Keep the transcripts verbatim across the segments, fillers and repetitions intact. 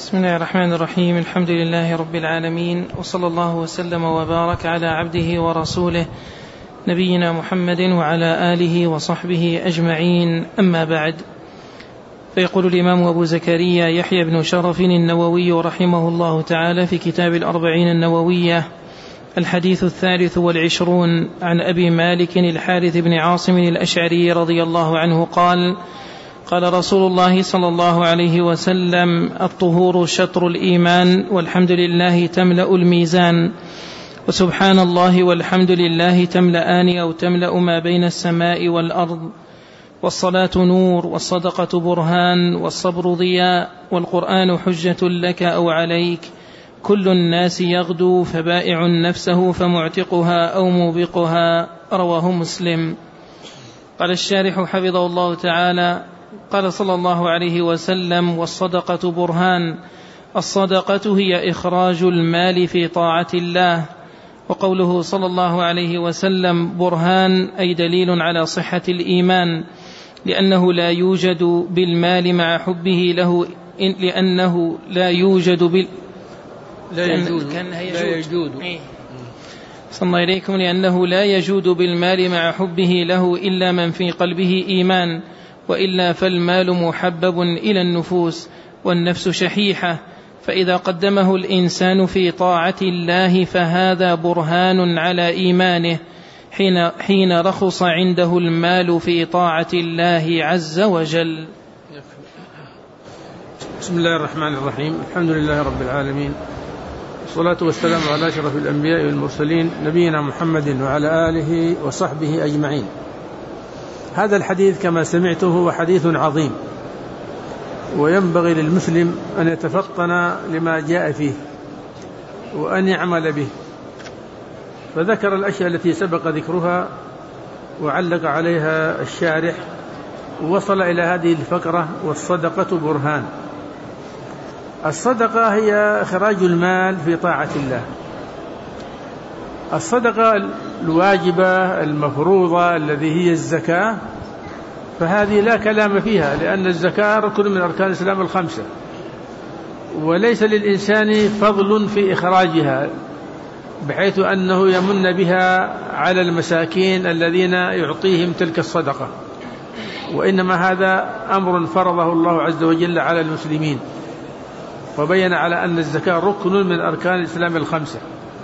بسم الله الرحمن الرحيم. الحمد لله رب العالمين، وصلى الله وسلم وبارك على عبده ورسوله نبينا محمد وعلى آله وصحبه أجمعين، أما بعد. فيقول الإمام أبو زكريا يحيى بن شرف النووي رحمه الله تعالى في كتاب الأربعين النووية: الحديث الثالث والعشرون، عن أبي مالك الحارث بن عاصم الأشعري رضي الله عنه قال: قال رسول الله صلى الله عليه وسلم: الطهور شطر الإيمان، والحمد لله تملأ الميزان، وسبحان الله والحمد لله تملأان أو تملأ ما بين السماء والأرض، والصلاة نور، والصدقة برهان، والصبر ضياء، والقرآن حجة لك أو عليك، كل الناس يغدو فبائع نفسه فمعتقها أو موبقها. رواه مسلم. قال الشارح حفظه الله تعالى: قال صلى الله عليه وسلم: والصدقة برهان. الصدقة هي إخراج المال في طاعة الله. وقوله صلى الله عليه وسلم برهان أي دليل على صحة الإيمان، لأنه لا يوجد بالمال مع حبه له، لأنه لا يوجد بال لا يجود لا يجود صلى الله إليكم لأنه لا يجود بالمال مع حبه له إلا من في قلبه إيمان، وإلا فالمال محبب إلى النفوس، والنفس شحيحة، فإذا قدمه الإنسان في طاعة الله فهذا برهان على إيمانه حين, حين رخص عنده المال في طاعة الله عز وجل. بسم الله الرحمن الرحيم. الحمد لله رب العالمين، والصلاة والسلام على أشرف الأنبياء والمرسلين نبينا محمد وعلى آله وصحبه أجمعين. هذا الحديث كما سمعته هو حديث عظيم، وينبغي للمسلم أن يتفطن لما جاء فيه وأن يعمل به. فذكر الأشياء التي سبق ذكرها وعلق عليها الشارح، ووصل إلى هذه الفقرة: والصدقة برهان. الصدقة هي إخراج المال في طاعة الله. الصدقة الواجبة المفروضة الذي هي الزكاة، فهذه لا كلام فيها، لأن الزكاة ركن من أركان الإسلام الخمسة، وليس للإنسان فضل في إخراجها بحيث أنه يمن بها على المساكين الذين يعطيهم تلك الصدقة، وإنما هذا أمر فرضه الله عز وجل على المسلمين، وبين على أن الزكاة ركن من أركان الإسلام الخمسة.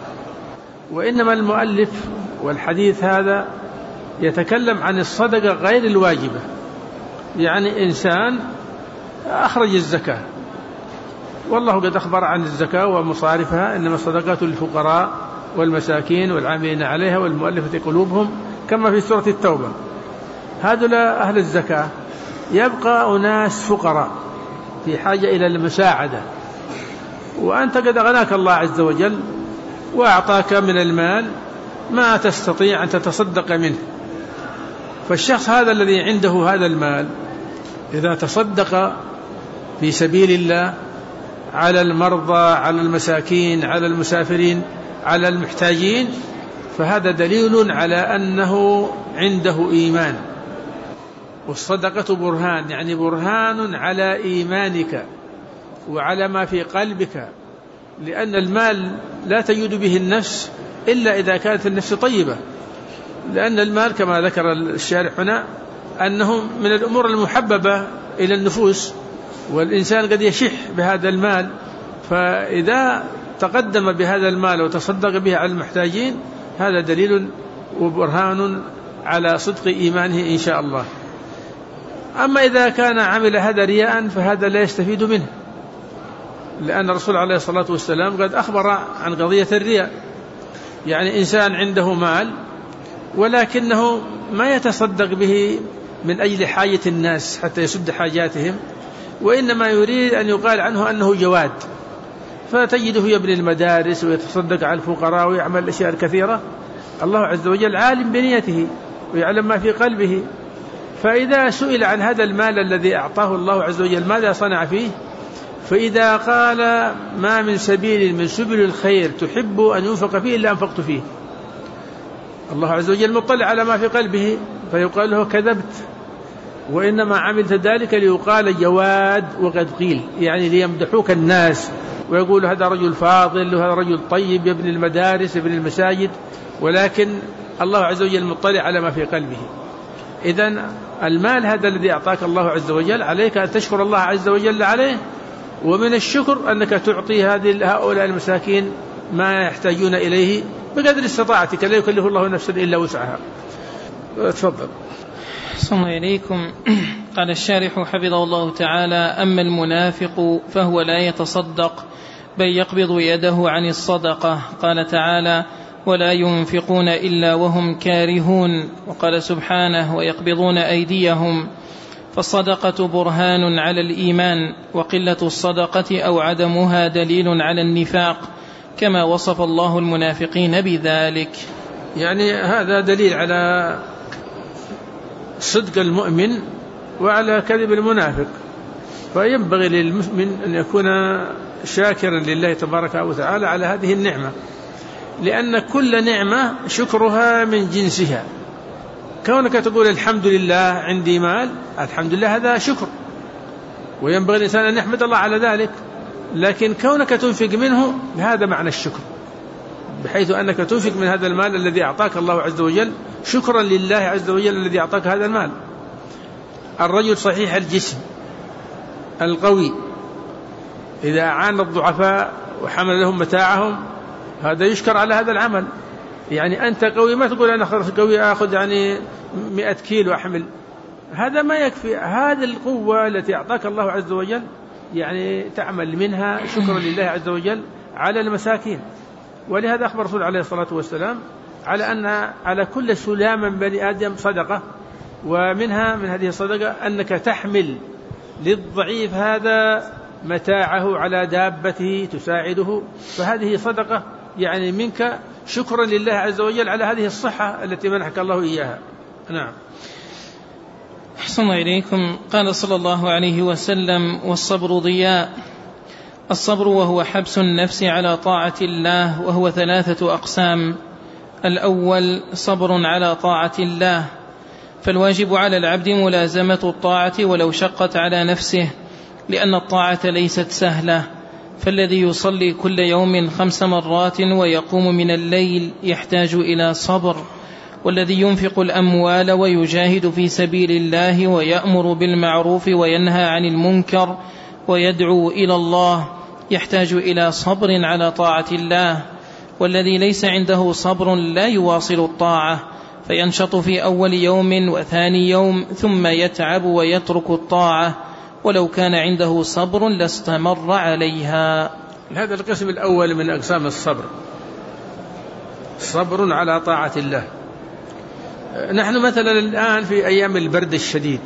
وإنما المؤلف والحديث هذا يتكلم عن الصدقة غير الواجبة، يعني إنسان أخرج الزكاة، والله قد أخبر عن الزكاة ومصارفها: إنما الصدقات للفقراء والمساكين والعاملين عليها والمؤلفة قلوبهم، كما في سورة التوبة. هؤلاء أهل الزكاة. يبقى أناس فقراء في حاجة إلى المساعدة، وأنت قد أغناك الله عز وجل وأعطاك من المال ما تستطيع أن تتصدق منه. فالشخص هذا الذي عنده هذا المال إذا تصدق في سبيل الله على المرضى، على المساكين، على المسافرين، على المحتاجين، فهذا دليل على أنه عنده إيمان. والصدقة برهان، يعني برهان على إيمانك وعلى ما في قلبك، لأن المال لا تجود به النفس إلا إذا كانت النفس طيبة، لأن المال كما ذكر الشارح هنا أنه من الأمور المحببة إلى النفوس، والإنسان قد يشح بهذا المال، فإذا تقدم بهذا المال وتصدق به على المحتاجين هذا دليل وبرهان على صدق إيمانه إن شاء الله. أما إذا كان عمل هذا رياء فهذا لا يستفيد منه، لأن الرسول عليه الصلاة والسلام قد أخبر عن قضية الرياء، يعني إنسان عنده مال ولكنه ما يتصدق به من أجل حاجة الناس حتى يسد حاجاتهم، وإنما يريد أن يقال عنه أنه جواد، فتجده يبني المدارس ويتصدق على الفقراء ويعمل الأشياء الكثيرة. الله عز وجل عالم بنيته ويعلم ما في قلبه، فإذا سئل عن هذا المال الذي أعطاه الله عز وجل ماذا صنع فيه، فإذا قال: ما من سبيل من سبل الخير تحب أن ينفق فيه إلا أنفقت فيه، الله عز وجل مطلع على ما في قلبه، فيقال له: كذبت، وإنما عملت ذلك ليقال جواد وقد قيل، يعني ليمدحوك الناس ويقول هذا رجل فاضل وهذا رجل طيب يبني المدارس يبني المساجد، ولكن الله عز وجل مطلع على ما في قلبه. إذن المال هذا الذي أعطاك الله عز وجل عليك أن تشكر الله عز وجل عليه، ومن الشكر أنك تعطي هذه هؤلاء المساكين ما يحتاجون إليه بقدر استطاعتك، لا يكلف الله نفسا إلا وسعها. تفضل. صلى الله إليكم. قال الشارح حفظه الله تعالى: أما المنافق فهو لا يتصدق بل يقبض يده عن الصدقة. قال تعالى: ولا ينفقون إلا وهم كارهون. وقال سبحانه: ويقبضون أيديهم. فالصدقة برهان على الإيمان، وقلة الصدقة أو عدمها دليل على النفاق، كما وصف الله المنافقين بذلك. يعني هذا دليل على صدق المؤمن وعلى كذب المنافق، فينبغي للمؤمن أن يكون شاكرا لله تبارك وتعالى على هذه النعمة، لأن كل نعمة شكرها من جنسها. كونك تقول الحمد لله عندي مال، الحمد لله هذا شكر، وينبغي الإنسان أن يحمد الله على ذلك، لكن كونك تنفق منه هذا معنى الشكر، بحيث أنك تنفق من هذا المال الذي أعطاك الله عز وجل شكرا لله عز وجل الذي أعطاك هذا المال. الرجل صحيح الجسم القوي إذا أعان الضعفاء وحمل لهم متاعهم هذا يشكر على هذا العمل. يعني أنت قوي، ما تقول أنا قوي أخذ يعني مئة كيلو أحمل، هذا ما يكفي. هذه القوة التي أعطاك الله عز وجل يعني تعمل منها شكرا لله عز وجل على المساكين. ولهذا أخبر رسول عليه الصلاة والسلام على أن على كل سلام من بني آدم صدقة، ومنها من هذه الصدقة أنك تحمل للضعيف هذا متاعه على دابته تساعده، فهذه صدقة يعني منك شكرا لله عز وجل على هذه الصحة التي منحك الله إياها. نعم. أحسن الله إليكم. قال صلى الله عليه وسلم: والصبر ضياء. الصبر وهو حبس النفس على طاعة الله، وهو ثلاثة أقسام. الأول صبر على طاعة الله، فالواجب على العبد ملازمة الطاعة ولو شقت على نفسه، لأن الطاعة ليست سهلة. فالذي يصلي كل يوم خمس مرات ويقوم من الليل يحتاج إلى صبر، والذي ينفق الأموال ويجاهد في سبيل الله ويأمر بالمعروف وينهى عن المنكر ويدعو إلى الله يحتاج إلى صبر على طاعة الله. والذي ليس عنده صبر لا يواصل الطاعة، فينشط في أول يوم وثاني يوم ثم يتعب ويترك الطاعة، ولو كان عنده صبر لاستمر عليها. هذا القسم الأول من أقسام الصبر، صبر على طاعة الله. نحن مثلا الآن في أيام البرد الشديد،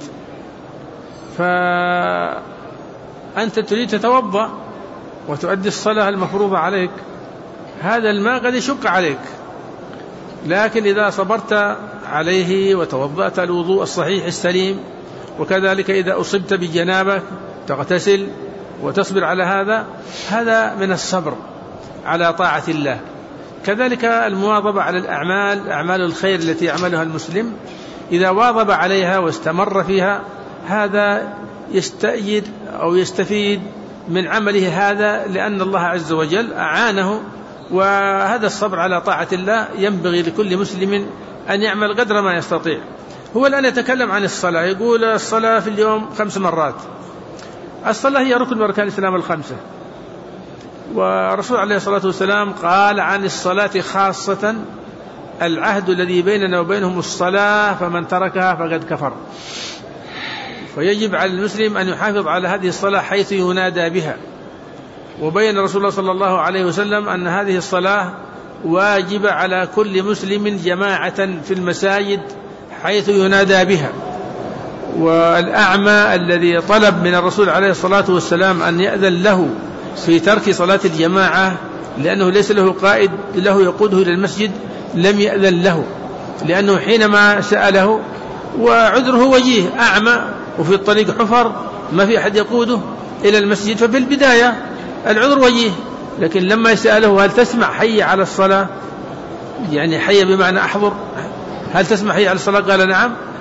فأنت تريد تتوضأ وتؤدي الصلاة المفروضة عليك، هذا الماء قد يشق عليك، لكن إذا صبرت عليه وتوضأت الوضوء الصحيح السليم، وكذلك إذا أصبت بجنابة تغتسل وتصبر على هذا، هذا من الصبر على طاعة الله. كذلك المواظبة على الأعمال، أعمال الخير التي يعملها المسلم، إذا واظب عليها واستمر فيها هذا يستأيد أو يستفيد من عمله هذا، لأن الله عز وجل أعانه. وهذا الصبر على طاعة الله ينبغي لكل مسلم أن يعمل قدر ما يستطيع. هو الآن يتكلم عن الصلاة، يقول الصلاة في اليوم خمس مرات. الصلاة هي ركن من أركان الإسلام الخمسة، ورسول عليه الصلاة والسلام قال عن الصلاة خاصة: العهد الذي بيننا وبينهم الصلاة، فمن تركها فقد كفر. فيجب على المسلم أن يحافظ على هذه الصلاة حيث ينادى بها. وبين رسول الله صلى الله عليه وسلم أن هذه الصلاة واجبة على كل مسلم جماعة في المساجد حيث ينادى بها. والأعمى الذي طلب من الرسول عليه الصلاة والسلام أن يأذن له في ترك صلاة الجماعة لأنه ليس له قائد له يقوده إلى المسجد، لم يأذن له، لأنه حينما سأله وعذره وجيه، أعمى وفي الطريق حفر ما في أحد يقوده إلى المسجد، ففي البداية العذر وجيه. لكن لما سأله: هل تسمع حي على الصلاة؟ يعني حي بمعنى أحضر، هل تسمع حي على الصلاة؟ قال: نعم.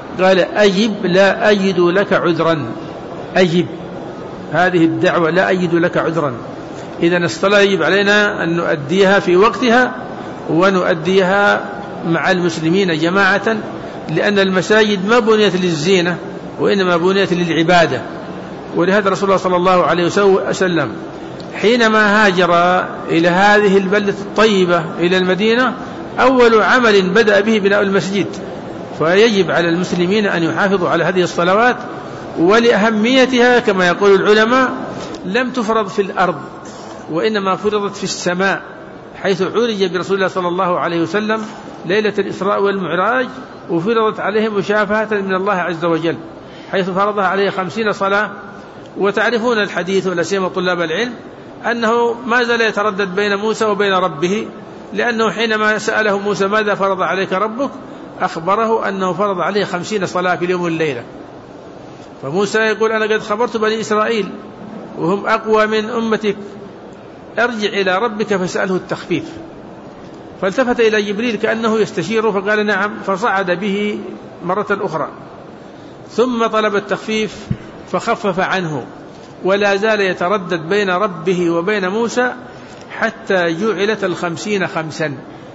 قال أجب لا أجد لك عذرا، أجب هذه الدعوة لا أجد لك عذرا. إذن الصلاة يجب علينا أن نؤديها في وقتها ونؤديها مع المسلمين جماعة، لأن المساجد ما بنيت للزينة وإنما بنيت للعبادة. ولهذا رسول الله صلى الله عليه وسلم حينما هاجر إلى هذه البلدة الطيبة إلى المدينة أول عمل بدأ به بناء المسجد. فيجب على المسلمين أن يحافظوا على هذه الصلوات، ولأهميتها كما يقول العلماء لم تفرض في الأرض وإنما فرضت في السماء، حيث عرج برسول الله صلى الله عليه وسلم ليلة الإسراء والمعراج، وفرضت عليه مشافهة من الله عز وجل، حيث فرضها عليه خمسين صلاة. وتعرفون الحديث ولا سيما طلاب العلم أنه ما زال يتردد بين موسى وبين ربه، لأنه حينما سأله موسى ماذا فرض عليك ربك أخبره أنه فرض عليه خمسين صلاة في اليوم والليلة. فموسى يقول أنا قد خبرت بني إسرائيل وهم أقوى من أمتك، ارجع إلى ربك فسأله التخفيف. فالتفت إلى جبريل كأنه يستشيره فقال نعم، فصعد به مرة أخرى، ثم طلب التخفيف فخفف عنه، ولا زال يتردد بين ربه وبين موسى حتى جعلت الخمسين خمسا.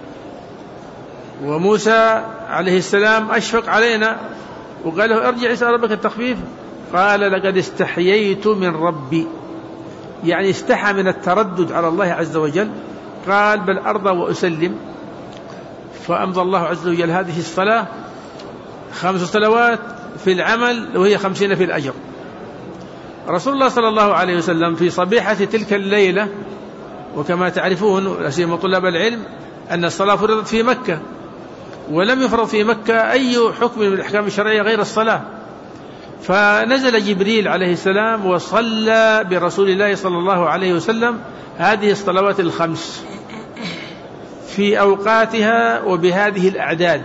وموسى عليه السلام أشفق علينا وقال له ارجع إلى ربك التخفيف، قال لقد استحييت من ربي، يعني استحى من التردد على الله عز وجل، قال بل أرضى وأسلم. فأمضى الله عز وجل هذه الصلاة خمس صلوات في العمل وهي خمسين في الأجر. رسول الله صلى الله عليه وسلم في صبيحة تلك الليلة، وكما تعرفون سيما طلاب العلم أن الصلاة فرضت في مكة، ولم يفرض في مكة أي حكم من الأحكام الشرعية غير الصلاة، فنزل جبريل عليه السلام وصلى برسول الله صلى الله عليه وسلم هذه الصلوات الخمس في أوقاتها وبهذه الأعداد.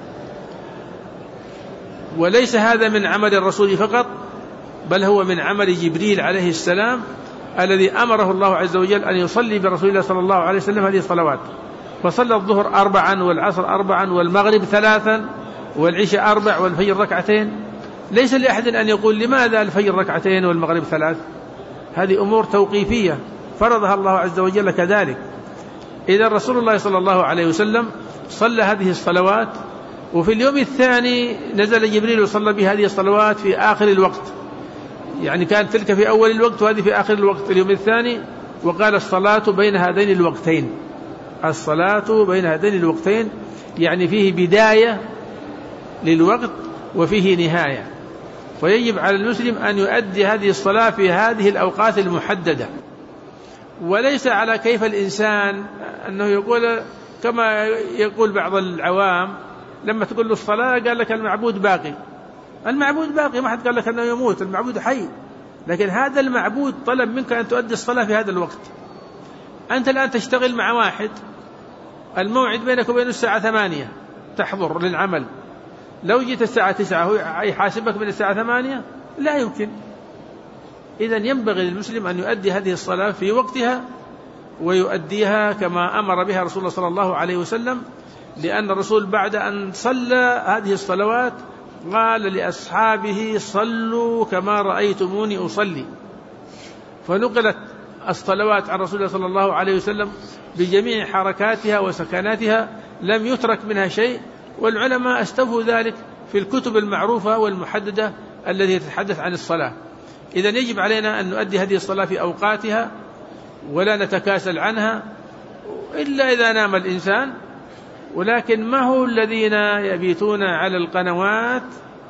وليس هذا من عمل الرسول فقط، بل هو من عمل جبريل عليه السلام الذي أمره الله عز وجل أن يصلي برسول الله صلى الله عليه وسلم هذه الصلوات. فصلى الظهر أربعا والعصر أربعا والمغرب ثلاثا والعشاء أربع والفجر ركعتين. ليس لأحد أن يقول لماذا الفجر ركعتين والمغرب ثلاث، هذه أمور توقيفية فرضها الله عز وجل كذلك. إذا رسول الله صلى الله عليه وسلم صلى هذه الصلوات، وفي اليوم الثاني نزل جبريل وصلى بهذه الصلوات في آخر الوقت، يعني كانت تلك في أول الوقت وهذه في آخر الوقت اليوم الثاني. وقال الصلاة بين هذين الوقتين، الصلاة بين هذين الوقتين يعني فيه بداية للوقت وفيه نهاية. ويجب على المسلم أن يؤدي هذه الصلاة في هذه الأوقات المحددة، وليس على كيف الإنسان أنه يقول كما يقول بعض العوام لما تقول له الصلاة قال لك المعبود باقي. المعبود باقي، ما حد قال لك أنه يموت، المعبود حي، لكن هذا المعبود طلب منك أن تؤدي الصلاة في هذا الوقت. أنت الآن تشتغل مع واحد، الموعد بينك وبين الساعة ثمانية تحضر للعمل، لو جيت الساعة تسعة هو يحاسبك من الساعة ثمانية؟ لا يمكن. إذن ينبغي للمسلم أن يؤدي هذه الصلاة في وقتها ويؤديها كما أمر بها رسول الله صلى الله عليه وسلم، لأن الرسول بعد أن صلى هذه الصلوات قال لأصحابه صلوا كما رأيتموني أصلي. فنقلت الصلوات عن رسول الله صلى الله عليه وسلم بجميع حركاتها وسكناتها، لم يترك منها شيء، والعلماء استوفوا ذلك في الكتب المعروفة والمحددة التي تتحدث عن الصلاة. إذن يجب علينا أن نؤدي هذه الصلاة في أوقاتها ولا نتكاسل عنها إلا إذا نام الإنسان. ولكن ما هو الذين يبيتون على القنوات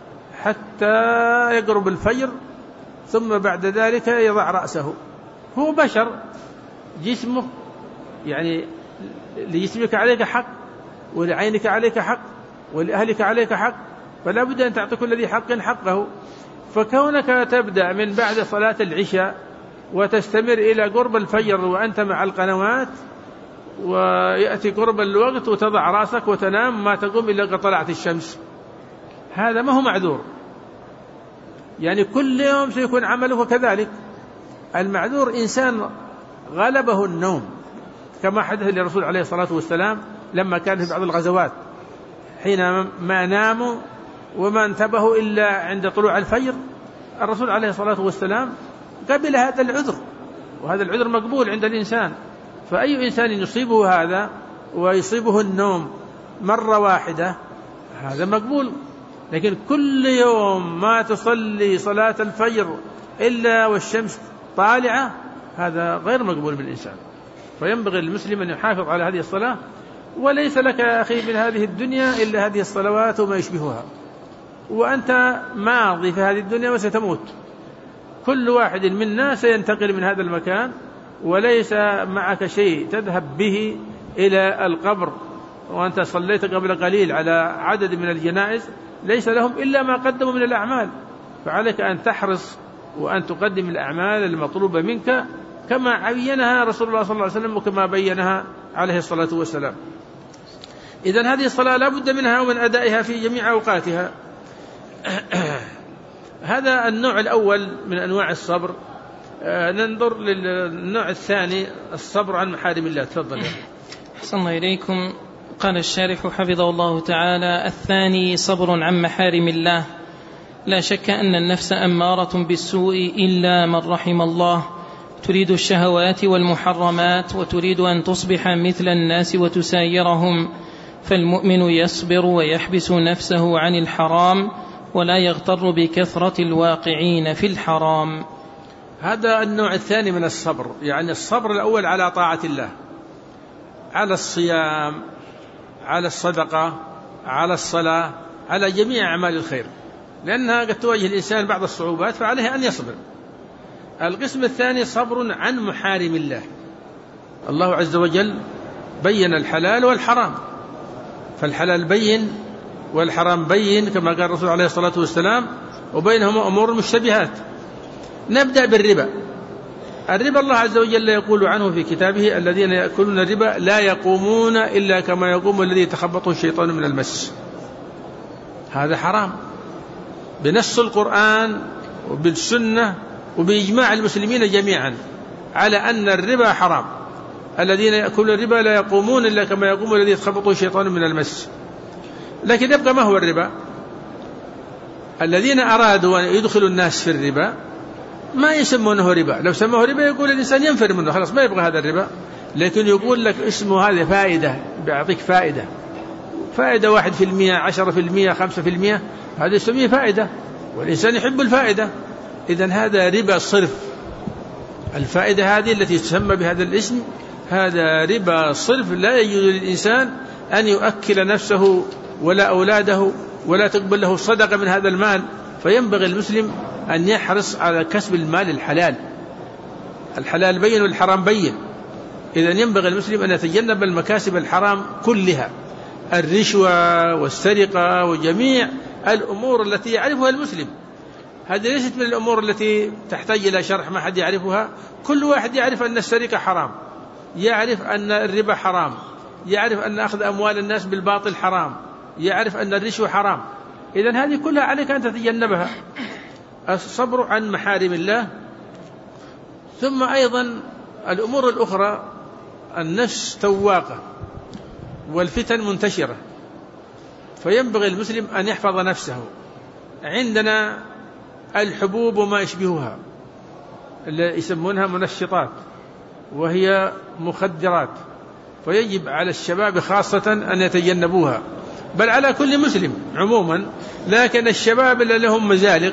حتى يقرب الفجر ثم بعد ذلك يضع رأسه؟ هو بشر، جسمه يعني لجسمك عليك حق، ولعينك عليك حق، ولأهلك عليك حق، فلا بد أن تعطي كل ذي حق حقه. فكونك تبدأ من بعد صلاة العشاء وتستمر إلى قرب الفجر وأنت مع القنوات، ويأتي قرب الوقت وتضع رأسك وتنام ما تقوم إلا قد طلعت الشمس، هذا ما هو معذور. يعني كل يوم سيكون عمله كذلك. المعذور إنسان غلبه النوم، كما حدث للرسول عليه الصلاة والسلام لما كان في بعض الغزوات حينما ناموا وما انتبهوا إلا عند طلوع الفجر، الرسول عليه الصلاة والسلام قبل هذا العذر، وهذا العذر مقبول عند الإنسان. فأي إنسان يصيبه هذا ويصيبه النوم مرة واحدة هذا مقبول، لكن كل يوم ما تصلي صلاة الفجر إلا والشمس طالعة هذا غير مقبول بالإنسان. فينبغي للمسلم أن يحافظ على هذه الصلاة، وليس لك يا أخي من هذه الدنيا إلا هذه الصلوات وما يشبهها، وأنت ماضي في هذه الدنيا وستموت. كل واحد منا سينتقل من هذا المكان وليس معك شيء تذهب به إلى القبر، وأنت صليت قبل قليل على عدد من الجنائز ليس لهم إلا ما قدموا من الأعمال، فعليك أن تحرص وأن تقدم الأعمال المطلوبة منك كما عينها رسول الله صلى الله عليه وسلم وكما بينها عليه الصلاة والسلام. إذن هذه الصلاة لا بد منها ومن أدائها في جميع أوقاتها. هذا النوع الأول من أنواع الصبر. ننظر للنوع الثاني، الصبر عن محارم الله. تفضل. أحسن الله إليكم. قال الشارح حفظه الله تعالى: الثاني صبر عن محارم الله. لا شك أن النفس أمارة بالسوء إلا من رحم الله، تريد الشهوات والمحرمات وتريد أن تصبح مثل الناس وتسايرهم، فالمؤمن يصبر ويحبس نفسه عن الحرام ولا يغتر بكثرة الواقعين في الحرام. هذا النوع الثاني من الصبر، يعني الصبر الأول على طاعة الله، على الصيام، على الصدقة، على الصلاة، على جميع أعمال الخير، لأنها قد تواجه الإنسان بعض الصعوبات فعليه أن يصبر. القسم الثاني صبر عن محارم الله. الله عز وجل بين الحلال والحرام، فالحلال بين والحرام بين كما قال الرسول عليه الصلاة والسلام، وبينهما أمور مشتبهات. نبدأ بالربا. الربا الله عز وجل يقول عنه في كتابه: الذين يأكلون الربا لا يقومون إلا كما يقوم الذي يتخبطه الشيطان من المس. هذا حرام بنص القرآن وبالسنة وبإجماع المسلمين جميعا على أن الربا حرام. الذين يأكلون الربا لا يقومون إلا كما يقوم الذي يتخبطه الشيطان من المس. لكن يبقى ما هو الربا؟ الذين أرادوا أن يدخلوا الناس في الربا ما يسمونه ربا. لو سموه ربا يقول الإنسان ينفر منه، خلاص ما يبغى هذا الربا. لكن يقول لك اسمه هذا فائدة، بيعطيك فائدة، فائدة واحد في المية، عشرة في المية، خمسة في المية، هذا يسميه فائدة، والإنسان يحب الفائدة. إذن هذا ربا صرف. الفائدة هذه التي تسمى بهذا الاسم هذا ربا صرف. لا يجوز للإنسان أن يؤكل نفسه ولا أولاده ولا تقبل له صدقة من هذا المال. فينبغي المسلم أن يحرص على كسب المال الحلال. الحلال بين والحرام بين. إذن ينبغي المسلم أن يتجنب المكاسب الحرام كلها، الرشوة والسرقة وجميع الأمور التي يعرفها المسلم. هذه ليست من الأمور التي تحتاج إلى شرح، ما حد يعرفها. كل واحد يعرف أن السرقة حرام، يعرف أن الربا حرام، يعرف أن أخذ أموال الناس بالباطل حرام، يعرف أن الرشوة حرام. إذن هذه كلها عليك أن تتجنبها. الصبر عن محارم الله. ثم أيضا الأمور الأخرى، النفس تواقة والفتن منتشرة، فينبغي المسلم أن يحفظ نفسه. عندنا الحبوب وما يشبهها اللي يسمونها منشطات، وهي مخدرات، فيجب على الشباب خاصة أن يتجنبوها، بل على كل مسلم عموما. لكن الشباب اللي لهم مزالق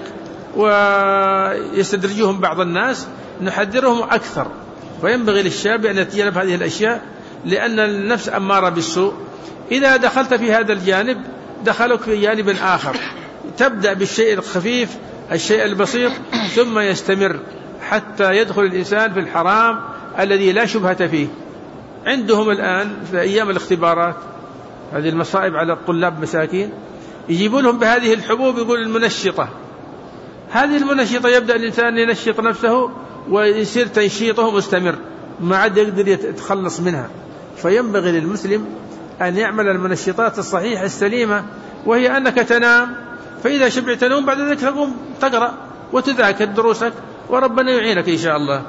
ويستدرجهم بعض الناس نحذرهم أكثر. فينبغي للشاب أن يتجنب هذه الأشياء، لأن النفس أمارة بالسوء. إذا دخلت في هذا الجانب دخلك في جانب آخر. تبدأ بالشيء الخفيف، الشيء البسيط، ثم يستمر حتى يدخل الإنسان في الحرام الذي لا شبهة فيه. عندهم الآن في أيام الاختبارات هذه المصائب على الطلاب مساكين، يجيبوا لهم بهذه الحبوب، يقول المنشطة. هذه المنشطة يبدأ الإنسان ينشط نفسه ويصير تنشيطه مستمر، ما عاد يقدر يتخلص منها. فينبغي للمسلم أن يعمل المنشطات الصحيحة السليمة، وهي أنك تنام، فإذا شبعت نوم بعد ذلك تقوم تقرأ وتذاكر دروسك وربنا يعينك إن شاء الله.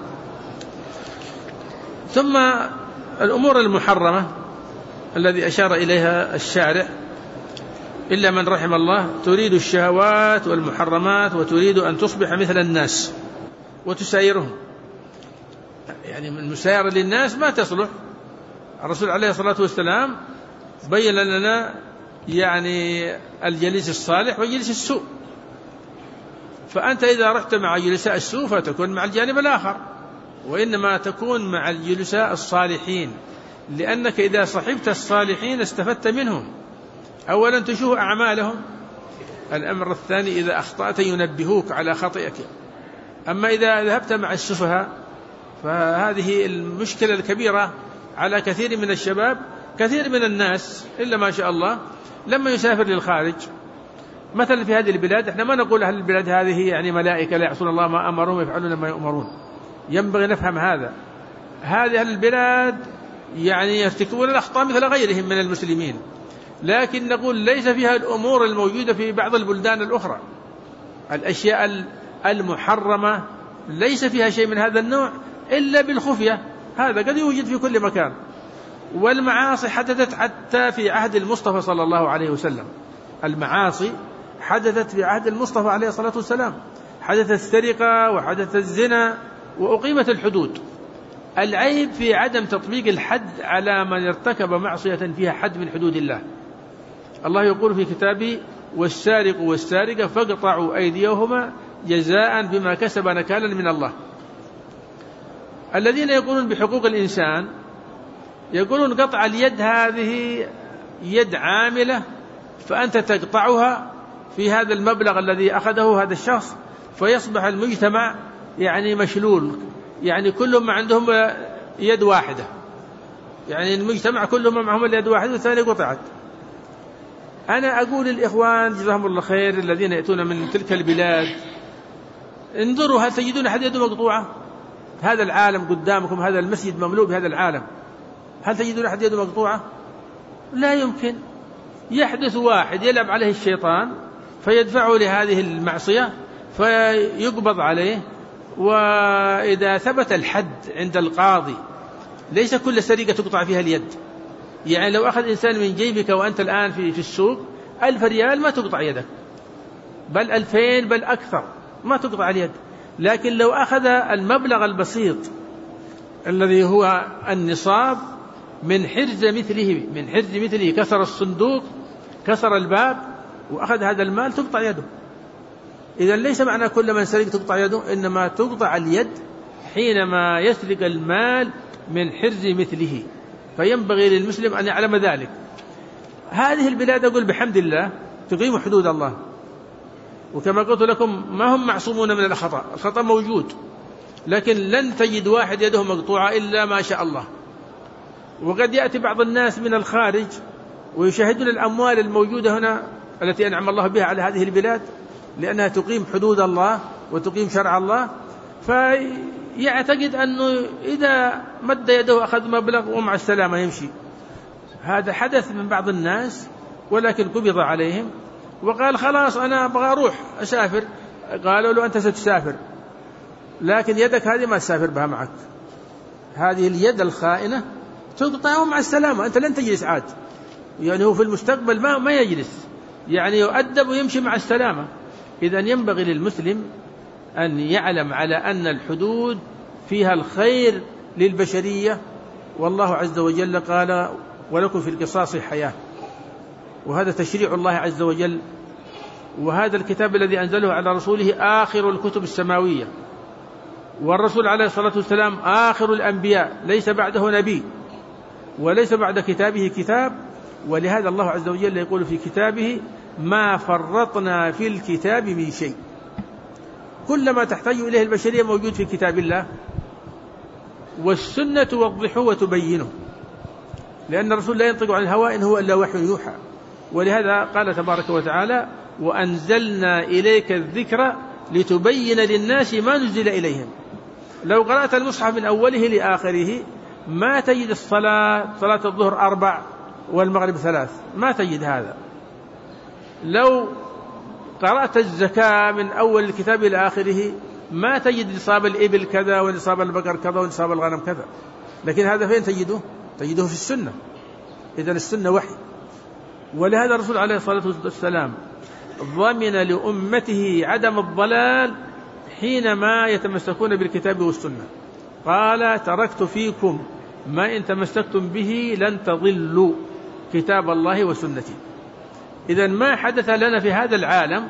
ثم الأمور المحرمة الذي أشار إليها الشارع، إلا من رحم الله، تريد الشهوات والمحرمات وتريد أن تصبح مثل الناس وتسايرهم. يعني من مسايرة للناس ما تصلح. الرسول عليه الصلاة والسلام بين لنا يعني الجليس الصالح وجليس السوء، فأنت إذا رحت مع جلساء السوء فتكون مع الجانب الآخر، وإنما تكون مع الجلساء الصالحين، لأنك إذا صحبت الصالحين استفدت منهم. أولا تشوف أعمالهم، الأمر الثاني إذا أخطأت ينبهوك على خطئك. أما إذا ذهبت مع السفهاء فهذه المشكلة الكبيرة على كثير من الشباب. كثير من الناس إلا ما شاء الله لما يسافر للخارج، مثلا في هذه البلاد، احنا ما نقول أهل البلاد هذه يعني ملائكة لا يعصون الله ما أمرهم ويفعلون ما يؤمرون، ينبغي نفهم هذا. هذه أهل البلاد يعني يرتكبون الأخطاء مثل غيرهم من المسلمين، لكن نقول ليس فيها الأمور الموجودة في بعض البلدان الأخرى. الأشياء المحرمة ليس فيها شيء من هذا النوع إلا بالخفية، هذا قد يوجد في كل مكان. والمعاصي حدثت حتى في عهد المصطفى صلى الله عليه وسلم، المعاصي حدثت في عهد المصطفى عليه الصلاة والسلام، حدثت السرقة وحدث الزنا وأقيمت الحدود. العيب في عدم تطبيق الحد على من ارتكب معصية فيها حد من حدود الله. الله يقول في كتابه: والسارق والسارقة فاقطعوا أيديهما جزاء بما كسب نكالا من الله. الذين يقولون بحقوق الإنسان يقولون قطع اليد هذه يد عاملة، فأنت تقطعها في هذا المبلغ الذي أخذه هذا الشخص، فيصبح المجتمع يعني مشلول، يعني كلهم ما عندهم يد واحدة، يعني المجتمع كلهم معهم اليد واحدة والثانية قطعت. أنا أقول للإخوان جزاهم الله خير الذين يأتون من تلك البلاد، انظروا هل تجدون أحد يده مقطوعة؟ هذا العالم قدامكم، هذا المسجد مملوء بهذا العالم، هل تجدون أحد يده مقطوعة؟ لا يمكن. يحدث واحد يلعب عليه الشيطان فيدفعه لهذه المعصية فيقبض عليه، وإذا ثبت الحد عند القاضي ليس كل سرقة تقطع فيها اليد. يعني لو أخذ إنسان من جيبك وأنت الآن في, في السوق ألف ريال ما تقطع يدك، بل ألفين بل أكثر ما تقطع اليد. لكن لو أخذ المبلغ البسيط الذي هو النصاب من حرز مثله من حرز مثله كسر الصندوق كسر الباب وأخذ هذا المال تقطع يده. إذن ليس معنى كل من سرق تقطع يده، إنما تقطع اليد حينما يسرق المال من حرز مثله، فينبغي للمسلم أن يعلم ذلك. هذه البلاد أقول بحمد الله تقيم حدود الله، وكما قلت لكم ما هم معصومون من الخطأ، الخطأ موجود، لكن لن تجد واحد يده مقطوعة إلا ما شاء الله. وقد يأتي بعض الناس من الخارج ويشاهدون الأموال الموجودة هنا التي أنعم الله بها على هذه البلاد، لأنها تقيم حدود الله وتقيم شرع الله، فيعتقد أنه إذا مد يده أخذ مبلغ ومع السلامة يمشي. هذا حدث من بعض الناس، ولكن قبض عليهم وقال خلاص أنا أبغى أروح أسافر. قالوا له أنت ستسافر، لكن يدك هذه ما تسافر بها معك، هذه اليد الخائنة تقطع مع السلامة، أنت لن تجلس عاد. يعني هو في المستقبل ما, ما يجلس، يعني يؤدب ويمشي مع السلامة. إذن ينبغي للمسلم أن يعلم على أن الحدود فيها الخير للبشرية، والله عز وجل قال ولكم في القصاص حياة، وهذا تشريع الله عز وجل، وهذا الكتاب الذي أنزله على رسوله آخر الكتب السماوية، والرسول عليه الصلاة والسلام آخر الأنبياء، ليس بعده نبي وليس بعد كتابه كتاب. ولهذا الله عز وجل يقول في كتابه ما فرطنا في الكتاب من شيء، كل ما تحتاج إليه البشرية موجود في كتاب الله، والسنة توضحه وتبينه، لأن الرسول لا ينطق عن الهوى إن هو إلا وحي يوحى. ولهذا قال تبارك وتعالى وأنزلنا إليك الذكر لتبين للناس ما نزل إليهم. لو قرأت المصحف من أوله لآخره ما تجد الصلاة صلاة الظهر أربع والمغرب ثلاث، ما تجد هذا. لو قرأت الزكاة من أول الكتاب إلى آخره ما تجد نصاب الإبل كذا ونصاب البقر كذا ونصاب الغنم كذا، لكن هذا فين تجده؟ تجده في السنة. إذن السنة وحي. ولهذا الرسول عليه الصلاة والسلام ضمن لأمته عدم الضلال حينما يتمسكون بالكتاب والسنة. قال تركت فيكم ما إن تمسكتم به لن تضلوا كتاب الله وسنتي. إذن ما حدث لنا في هذا العالم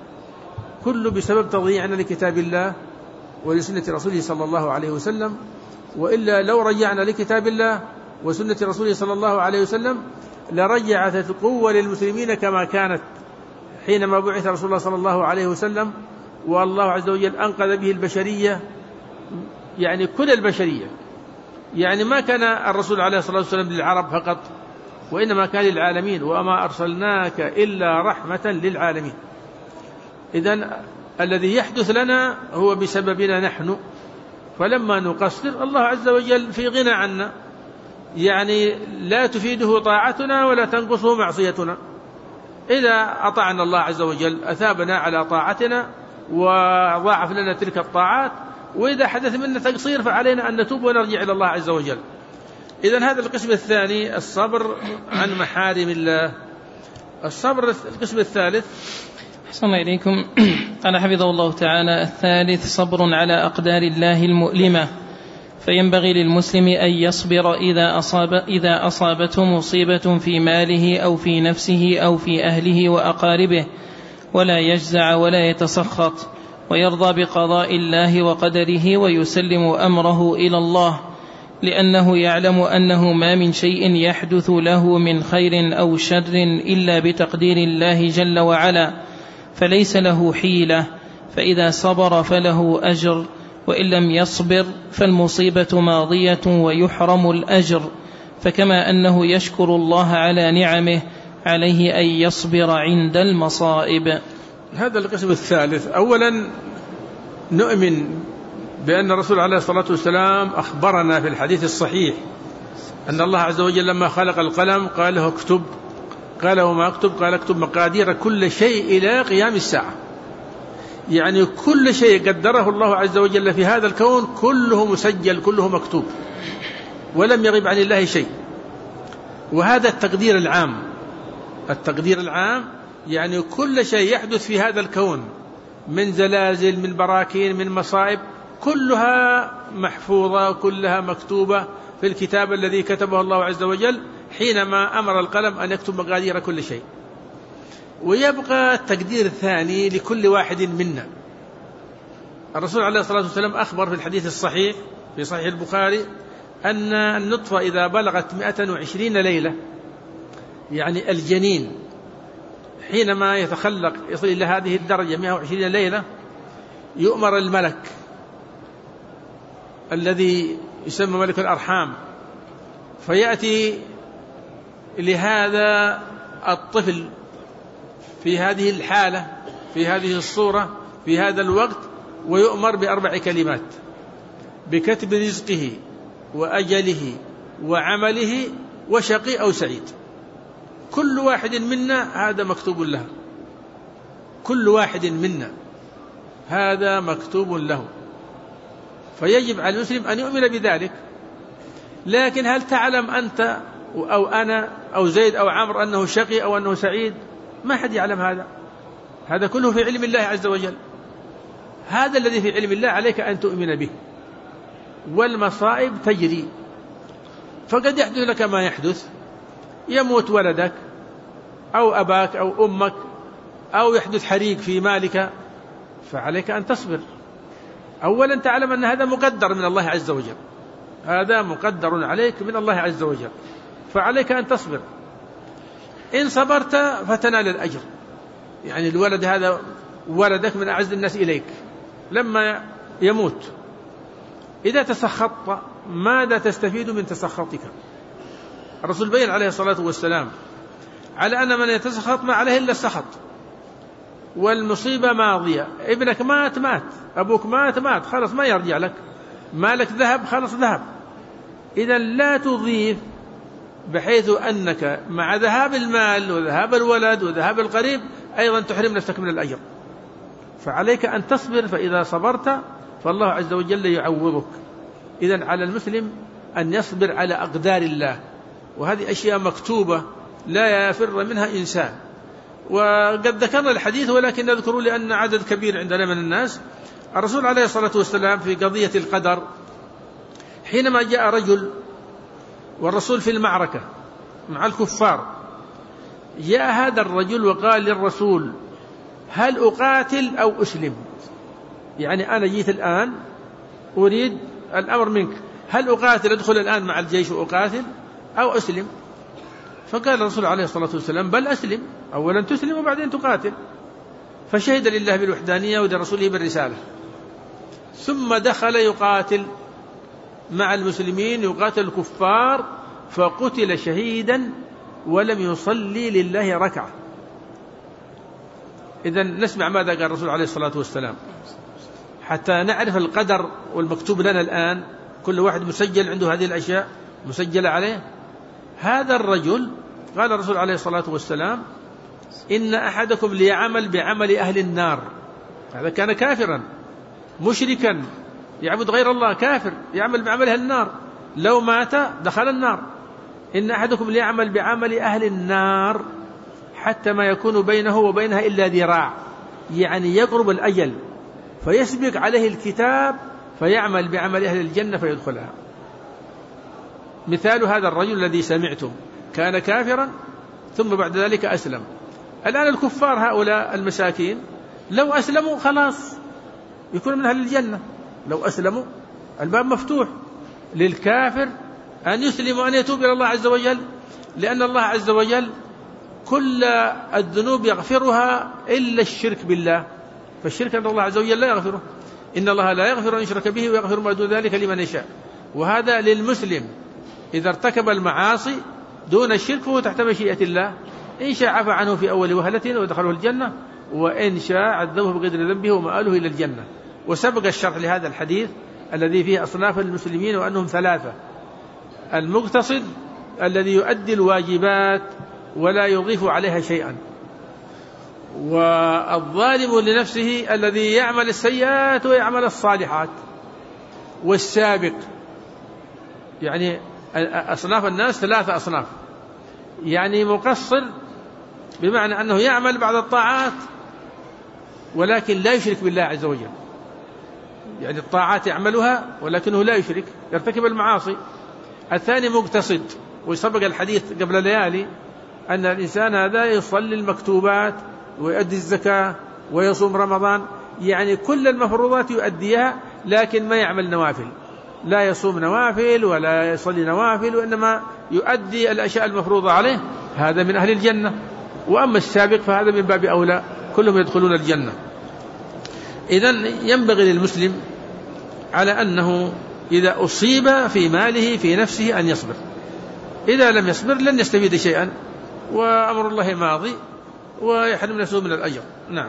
كله بسبب تضييعنا لكتاب الله ولسنة رسوله صلى الله عليه وسلم، وإلا لو رجعنا لكتاب الله وسنة رسوله صلى الله عليه وسلم لرجعت القوة للمسلمين كما كانت حينما بعث رسول الله صلى الله عليه وسلم، والله عز وجل أنقذ به البشرية، يعني كل البشرية. يعني ما كان الرسول عليه الصلاة والسلام للعرب فقط، وإنما كان للعالمين، وما أرسلناك إلا رحمة للعالمين. إذن الذي يحدث لنا هو بسببنا نحن، فلما نقصر الله عز وجل في غنى عنا، يعني لا تفيده طاعتنا ولا تنقصه معصيتنا. إذا أطعنا الله عز وجل أثابنا على طاعتنا وضاعف لنا تلك الطاعات، وإذا حدث منا تقصير فعلينا أن نتوب ونرجع إلى الله عز وجل. إذن هذا القسم الثاني، الصبر عن محارم الله. الصبر القسم الثالث، أحسن إليكم، قال حفظه الله تعالى: الثالث صبر على أقدار الله المؤلمة. فينبغي للمسلم أن يصبر إذا أصاب إذا أصابته مصيبة في ماله أو في نفسه أو في أهله وأقاربه، ولا يجزع ولا يتسخط، ويرضى بقضاء الله وقدره ويسلم أمره إلى الله، لأنه يعلم أنه ما من شيء يحدث له من خير أو شر إلا بتقدير الله جل وعلا، فليس له حيلة. فإذا صبر فله أجر، وإن لم يصبر فالمصيبة ماضية ويحرم الأجر. فكما أنه يشكر الله على نعمه عليه أن يصبر عند المصائب. هذا القسم الثالث. أولا نؤمن بأن الرسول عليه الصلاة والسلام أخبرنا في الحديث الصحيح أن الله عز وجل لما خلق القلم قال له اكتب، قال وما اكتب؟ قال اكتب مقادير كل شيء إلى قيام الساعة. يعني كل شيء قدره الله عز وجل في هذا الكون كله مسجل، كله مكتوب، ولم يغب عن الله شيء. وهذا التقدير العام، التقدير العام يعني كل شيء يحدث في هذا الكون من زلازل، من براكين، من مصائب، كلها محفوظة، كلها مكتوبة في الكتاب الذي كتبه الله عز وجل حينما أمر القلم أن يكتب مقادير كل شيء. ويبقى التقدير الثاني لكل واحد منا. الرسول عليه الصلاة والسلام أخبر في الحديث الصحيح في صحيح البخاري أن النطفة إذا بلغت مئة وعشرين ليلة، يعني الجنين حينما يتخلق يصل إلى هذه الدرجة مئة وعشرين ليلة، يؤمر الملك الذي يسمى ملك الأرحام فيأتي لهذا الطفل في هذه الحالة، في هذه الصورة، في هذا الوقت، ويؤمر بأربع كلمات: بكتب رزقه وأجله وعمله وشقي أو سعيد. كل واحد منا هذا مكتوب له، كل واحد منا هذا مكتوب له، فيجب على المسلم أن يؤمن بذلك. لكن هل تعلم أنت أو أنا أو زيد أو عمرو أنه شقي أو أنه سعيد؟ ما حد يعلم هذا، هذا كله في علم الله عز وجل. هذا الذي في علم الله عليك أن تؤمن به. والمصائب تجري، فقد يحدث لك ما يحدث، يموت ولدك أو أباك أو أمك، أو يحدث حريق في مالك، فعليك أن تصبر. أولا تعلم أن هذا مقدر من الله عز وجل، هذا مقدر عليك من الله عز وجل، فعليك أن تصبر. إن صبرت فتنال الأجر. يعني الولد هذا ولدك من أعز الناس إليك، لما يموت إذا تسخطت ماذا تستفيد من تسخطك؟ الرسول بين عليه الصلاة والسلام على أن من يتسخط ما عليه إلا السخط، والمصيبة ماضية. ابنك مات مات، أبوك مات مات، خلص ما يرجع لك، مالك ذهب خلص ذهب. إذا لا تضيف بحيث أنك مع ذهاب المال وذهاب الولد وذهاب القريب أيضا تحرم نفسك من الأجر. فعليك أن تصبر، فإذا صبرت فالله عز وجل يعوضك. إذن على المسلم أن يصبر على أقدار الله، وهذه أشياء مكتوبة لا يفر منها إنسان. وقد ذكرنا الحديث ولكن نذكره لأن عدد كبير عندنا من الناس. الرسول عليه الصلاة والسلام في قضية القدر حينما جاء رجل والرسول في المعركة مع الكفار، جاء هذا الرجل وقال للرسول: هل أقاتل أو أسلم؟ يعني أنا جيت الآن أريد الأمر منك، هل أقاتل أدخل الآن مع الجيش وأقاتل أو أسلم؟ فقال الرسول عليه الصلاة والسلام: بل أسلم، أولا تسلم وبعدين تقاتل. فشهد لله بالوحدانية ولرسوله بالرسالة، ثم دخل يقاتل مع المسلمين، يقاتل الكفار، فقتل شهيدا ولم يصلي لله ركعة. إذن نسمع ماذا قال الرسول عليه الصلاة والسلام حتى نعرف القدر والمكتوب لنا الآن. كل واحد مسجل عنده هذه الأشياء مسجلة عليه. هذا الرجل قال الرسول عليه الصلاة والسلام: إن أحدكم ليعمل بعمل أهل النار. هذا كان كافرا مشركا يعبد غير الله، كافر يعمل بعمل أهل النار، لو مات دخل النار. إن أحدكم ليعمل بعمل أهل النار حتى ما يكون بينه وبينها إلا ذراع، يعني يقرب الأجل، فيسبق عليه الكتاب فيعمل بعمل أهل الجنة فيدخلها. مثال هذا الرجل الذي سمعتم كان كافرا ثم بعد ذلك أسلم. الآن الكفار هؤلاء المساكين لو أسلموا خلاص يكون من أهل الجنة، لو أسلموا الباب مفتوح للكافر أن يسلم وأن يتوب إلى الله عز وجل، لأن الله عز وجل كل الذنوب يغفرها إلا الشرك بالله، فالشرك أن الله عز وجل لا يغفره. إن الله لا يغفر أن يشرك به ويغفر ما دون ذلك لمن يشاء. وهذا للمسلم إذا ارتكب المعاصي دون الشرك فهو تحت مشيئة الله، إن شاء عفى عنه في أول وهلة ودخله الجنة، وإن شاء عذبه بقدر ذنبه ومآله إلى الجنة. وسبق الشرح لهذا الحديث الذي فيه أصناف المسلمين وأنهم ثلاثة: المقتصد الذي يؤدي الواجبات ولا يضيف عليها شيئا، والظالم لنفسه الذي يعمل السيئات ويعمل الصالحات، والسابق. يعني أصناف الناس ثلاثة أصناف، يعني مقصر بمعنى أنه يعمل بعض الطاعات ولكن لا يشرك بالله عز وجل، يعني الطاعات يعملها ولكنه لا يشرك، يرتكب المعاصي. الثاني مقتصد، وسبق الحديث قبل ليالي أن الإنسان هذا يصلي المكتوبات ويؤدي الزكاة ويصوم رمضان، يعني كل المفروضات يؤديها لكن ما يعمل نوافل، لا يصوم نوافل ولا يصلي نوافل، وإنما يؤدي الأشياء المفروضة عليه، هذا من أهل الجنة. وأما السابق فهذا من باب أولى، كلهم يدخلون الجنة. إذن ينبغي للمسلم على أنه إذا أصيب في ماله في نفسه أن يصبر، إذا لم يصبر لن يستفيد شيئا، وأمر الله ماضي ويحرم نفسه من الأجر. نعم.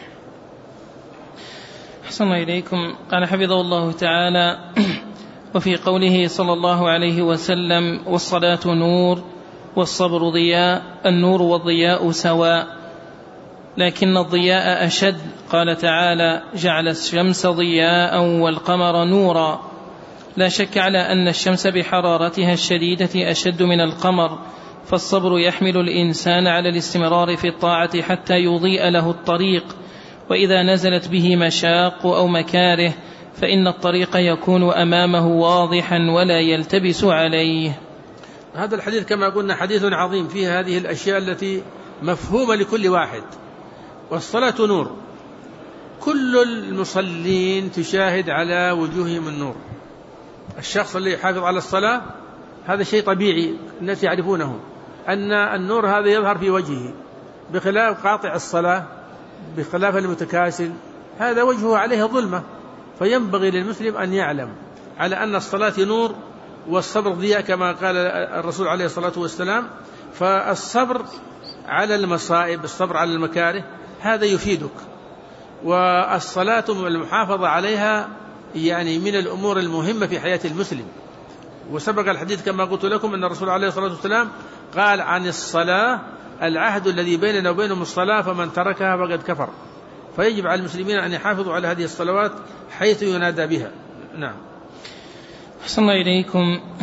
أحسن إليكم. قال حفظه الله تعالى: وفي قوله صلى الله عليه وسلم: والصلاة نور والصبر ضياء، النور والضياء سواء لكن الضياء أشد. قال تعالى: جعل الشمس ضياء والقمر نورا. لا شك على أن الشمس بحرارتها الشديدة أشد من القمر، فالصبر يحمل الإنسان على الاستمرار في الطاعة حتى يضيء له الطريق، وإذا نزلت به مشاق أو مكاره فإن الطريق يكون أمامه واضحا ولا يلتبس عليه. هذا الحديث كما قلنا حديث عظيم فيه هذه الأشياء التي مفهومة لكل واحد. والصلاة نور، كل المصلين تشاهد على وجوههم النور. الشخص اللي يحافظ على الصلاة هذا شيء طبيعي، الناس يعرفونه أن النور هذا يظهر في وجهه، بخلاف قاطع الصلاة، بخلاف المتكاسل هذا وجهه عليه ظلمة. فينبغي للمسلم أن يعلم على أن الصلاة نور والصبر ضياء كما قال الرسول عليه الصلاة والسلام. فالصبر على المصائب، الصبر على المكاره، هذا يفيدك. والصلاة والمحافظة عليها يعني من الأمور المهمة في حياة المسلم. وسبق الحديث كما قلت لكم أن الرسول عليه الصلاة والسلام قال عن الصلاة: العهد الذي بيننا وبينهم الصلاة فمن تركها فقد كفر. فيجب على المسلمين أن يحافظوا على هذه الصلوات حيث ينادى بها. نعم. أحسن الله إليكم.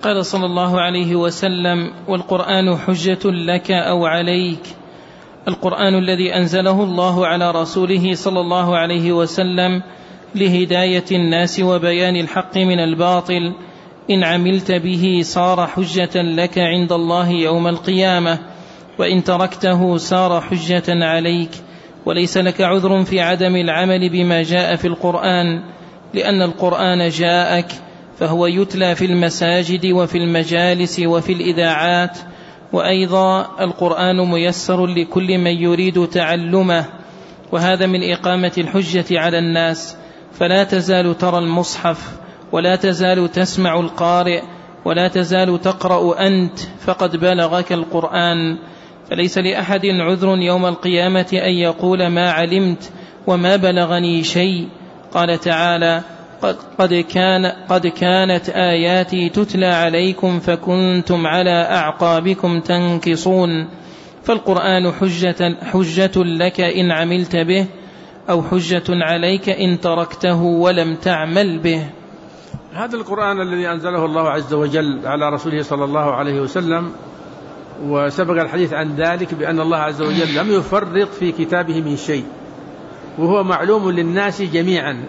قال صلى الله عليه وسلم: والقرآن حجة لك أو عليك. القرآن الذي أنزله الله على رسوله صلى الله عليه وسلم لهداية الناس وبيان الحق من الباطل، إن عملت به صار حجة لك عند الله يوم القيامة، وإن تركته صار حجة عليك، وليس لك عذر في عدم العمل بما جاء في القرآن، لأن القرآن جاءك فهو يتلى في المساجد وفي المجالس وفي الإذاعات، وأيضا القرآن ميسر لكل من يريد تعلمه، وهذا من إقامة الحجة على الناس. فلا تزال ترى المصحف، ولا تزال تسمع القارئ، ولا تزال تقرأ أنت، فقد بلغك القرآن. فليس لأحد عذر يوم القيامة أن يقول ما علمت وما بلغني شيء. قال تعالى: قد, كان قد كانت آياتي تتلى عليكم فكنتم على أعقابكم تنكصون. فالقرآن حجة, حجة لك إن عملت به، أو حجة عليك إن تركته ولم تعمل به. هذا القرآن الذي أنزله الله عز وجل على رسوله صلى الله عليه وسلم، وسبق الحديث عن ذلك بأن الله عز وجل لم يفرط في كتابه من شيء، وهو معلوم للناس جميعا.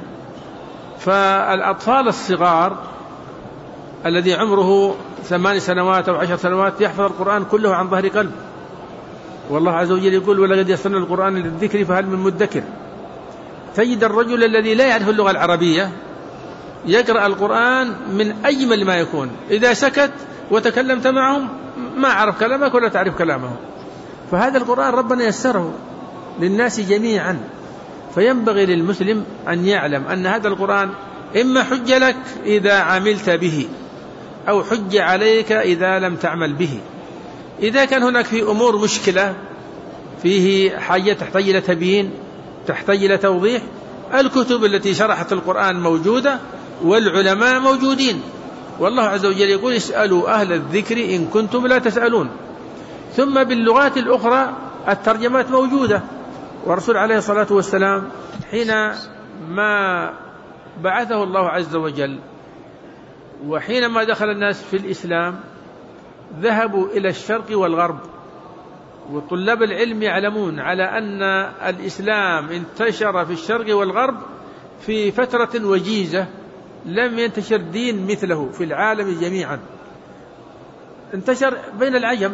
فالأطفال الصغار الذي عمره ثمان سنوات أو عشر سنوات يحفظ القرآن كله عن ظهر قلب، والله عز وجل يقول: ولقد يسرنا القرآن للذكر فهل من مدكر. تجد الرجل الذي لا يعرف اللغة العربية يقرأ القرآن من أجمل ما يكون، إذا سكت وتكلمت معهم ما عرف كلامك ولا تعرف كلامهم. فهذا القرآن ربنا يسره للناس جميعا، فينبغي للمسلم أن يعلم أن هذا القرآن إما حجة لك إذا عملت به، أو حجة عليك إذا لم تعمل به. إذا كان هناك في أمور مشكلة فيه حاجة تحتاج إلى تبيين، تحتاج إلى توضيح، الكتب التي شرحت القرآن موجودة والعلماء موجودين، والله عز وجل يقول: اسألوا أهل الذكر إن كنتم لا تسألون. ثم باللغات الأخرى الترجمات موجودة، والرسول عليه الصلاة والسلام حين ما بعثه الله عز وجل وحينما دخل الناس في الإسلام ذهبوا إلى الشرق والغرب، وطلاب العلم يعلمون على أن الإسلام انتشر في الشرق والغرب في فترة وجيزة لم ينتشر دين مثله في العالم جميعا. انتشر بين العجم،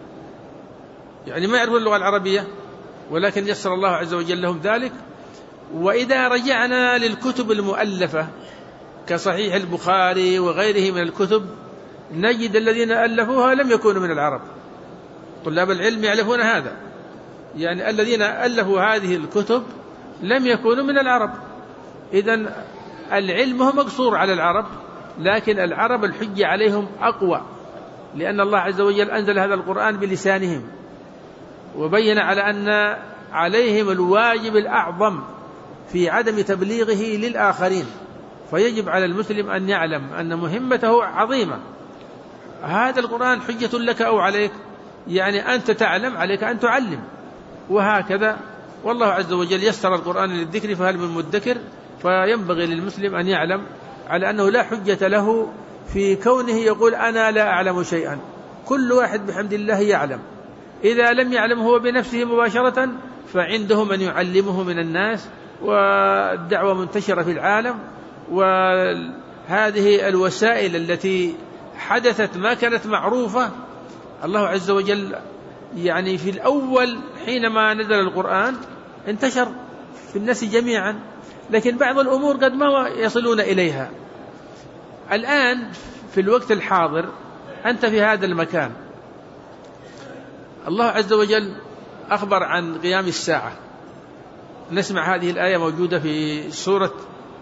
يعني ما يعرفون اللغة العربية، ولكن يسر الله عز وجل لهم ذلك. وإذا رجعنا للكتب المؤلفة كصحيح البخاري وغيره من الكتب نجد الذين ألفوها لم يكونوا من العرب. طلاب العلم يعرفون هذا، يعني الذين ألفوا هذه الكتب لم يكونوا من العرب. إذن العلم هو مقصور على العرب، لكن العرب الحجة عليهم أقوى، لأن الله عز وجل أنزل هذا القرآن بلسانهم، وبين على أن عليهم الواجب الأعظم في عدم تبليغه للآخرين. فيجب على المسلم أن يعلم أن مهمته عظيمة. هذا القرآن حجة لك أو عليك، يعني أنت تعلم عليك أن تعلم، وهكذا. والله عز وجل يسر القرآن للذكر فهل من مدكر. فينبغي للمسلم أن يعلم على أنه لا حجة له في كونه يقول أنا لا أعلم شيئا. كل واحد بحمد الله يعلم، إذا لم يعلم هو بنفسه مباشرة فعنده من يعلمه من الناس، والدعوة منتشرة في العالم. وهذه الوسائل التي حدثت ما كانت معروفة، الله عز وجل يعني في الأول حينما نزل القرآن انتشر في الناس جميعا، لكن بعض الأمور قد ما يصلون إليها. الآن في الوقت الحاضر أنت في هذا المكان، الله عز وجل أخبر عن قيام الساعة. نسمع هذه الآية موجودة في سورة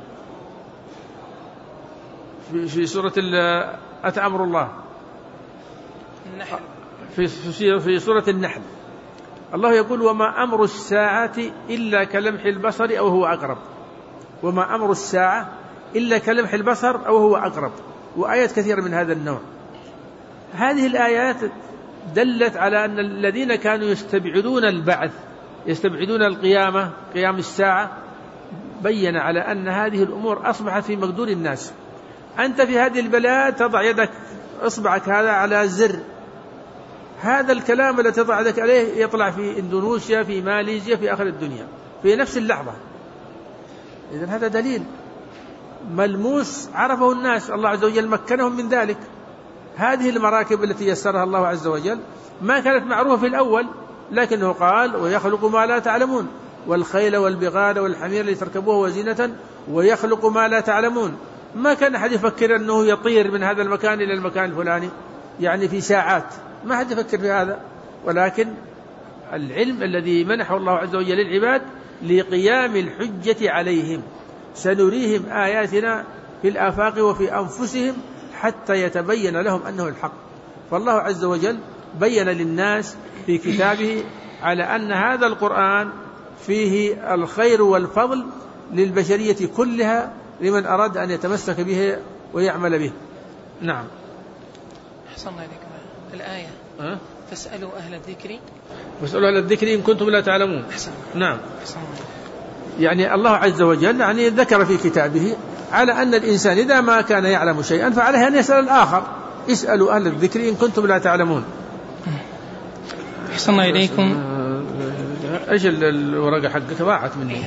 في سورة أتى أمر الله النحل، في في سورة النحل. الله يقول: وما أمر الساعة إلا كلمح البصر أو هو أقرب. وما أمر الساعة إلا كلمح البصر أو هو أقرب، وآيات كثيرة من هذا النوع. هذه الآيات دلت على أن الذين كانوا يستبعدون البعث، يستبعدون القيامة، قيام الساعة، بين على أن هذه الأمور أصبحت في مقدور الناس. أنت في هذه البلاد تضع يدك إصبعك هذا على زر، هذا الكلام الذي تضع يدك عليه يطلع في إندونيسيا، في ماليزيا، في آخر الدنيا في نفس اللحظة. إذن هذا دليل ملموس عرفه الناس، الله عز وجل مكنهم من ذلك. هذه المراكب التي يسرها الله عز وجل ما كانت معروفة في الأول، لكنه قال ويخلق ما لا تعلمون، والخيل والبغال والحمير لتركبوها وزينة ويخلق ما لا تعلمون. ما كان أحد يفكر أنه يطير من هذا المكان إلى المكان الفلاني يعني في ساعات، ما حد يفكر في هذا، ولكن العلم الذي منحه الله عز وجل للعباد لقيام الحجة عليهم. سنريهم آياتنا في الآفاق وفي أنفسهم حتى يتبين لهم أنه الحق. فالله عز وجل بين للناس في كتابه على أن هذا القرآن فيه الخير والفضل للبشرية كلها لمن أراد أن يتمسك به ويعمل به. نعم. أحسن الله إليكم. الآية أه؟ فاسألوا أهل الذكر فاسألوا أهل الذكر إن كنتم لا تعلمون. أحسن. نعم. أحسن. يعني الله عز وجل يعني ذكر في كتابه على أن الإنسان إذا ما كان يعلم شيئا فعليه أن يسأل الآخر. اسألوا أهل الذكر إن كنتم لا تعلمون. أحسن الله إليكم. إيش الورقة حقك ضاعت مني.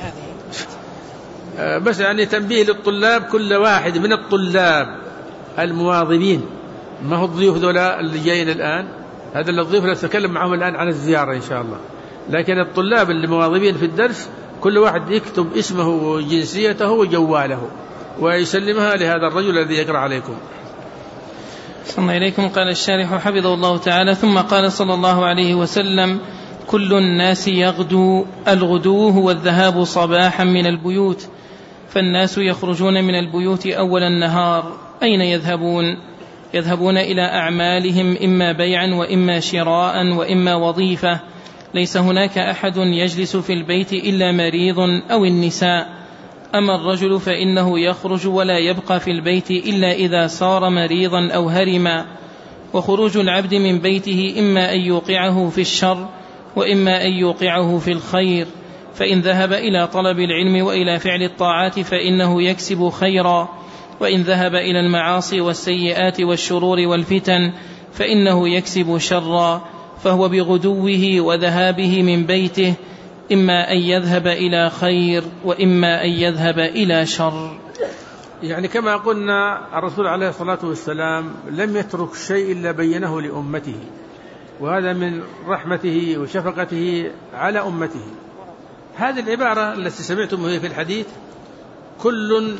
بس يعني تنبيه للطلاب، كل واحد من الطلاب المواظبين، ما هو الضيوف ذولا اللي جايين الآن، هذا الضيوف اللي نتكلم معهم الآن عن الزيارة إن شاء الله، لكن الطلاب اللي مواظبين في الدرس كل واحد يكتب اسمه وجنسيته وجواله ويسلمها لهذا الرجل الذي يقرأ عليكم. صلى الله إليكم. قال الشارح حفظه الله تعالى: ثم قال صلى الله عليه وسلم: كل الناس يغدو. الغدو هو الذهاب صباحا من البيوت، فالناس يخرجون من البيوت أول النهار. أين يذهبون؟ يذهبون إلى أعمالهم، إما بيعا وإما شراء وإما وظيفة. ليس هناك أحد يجلس في البيت إلا مريض أو النساء. أما الرجل فإنه يخرج ولا يبقى في البيت إلا إذا صار مريضا أو هرما. وخروج العبد من بيته إما أن يوقعه في الشر وإما أن يوقعه في الخير، فإن ذهب إلى طلب العلم وإلى فعل الطاعات فإنه يكسب خيرا، وإن ذهب إلى المعاصي والسيئات والشرور والفتن فإنه يكسب شرا. فهو بغدوه وذهابه من بيته إما أن يذهب إلى خير وإما أن يذهب إلى شر. يعني كما قلنا الرسول عليه الصلاة والسلام لم يترك شيء إلا بينه لأمته، وهذا من رحمته وشفقته على أمته. هذه العبارة التي سمعتم في الحديث كل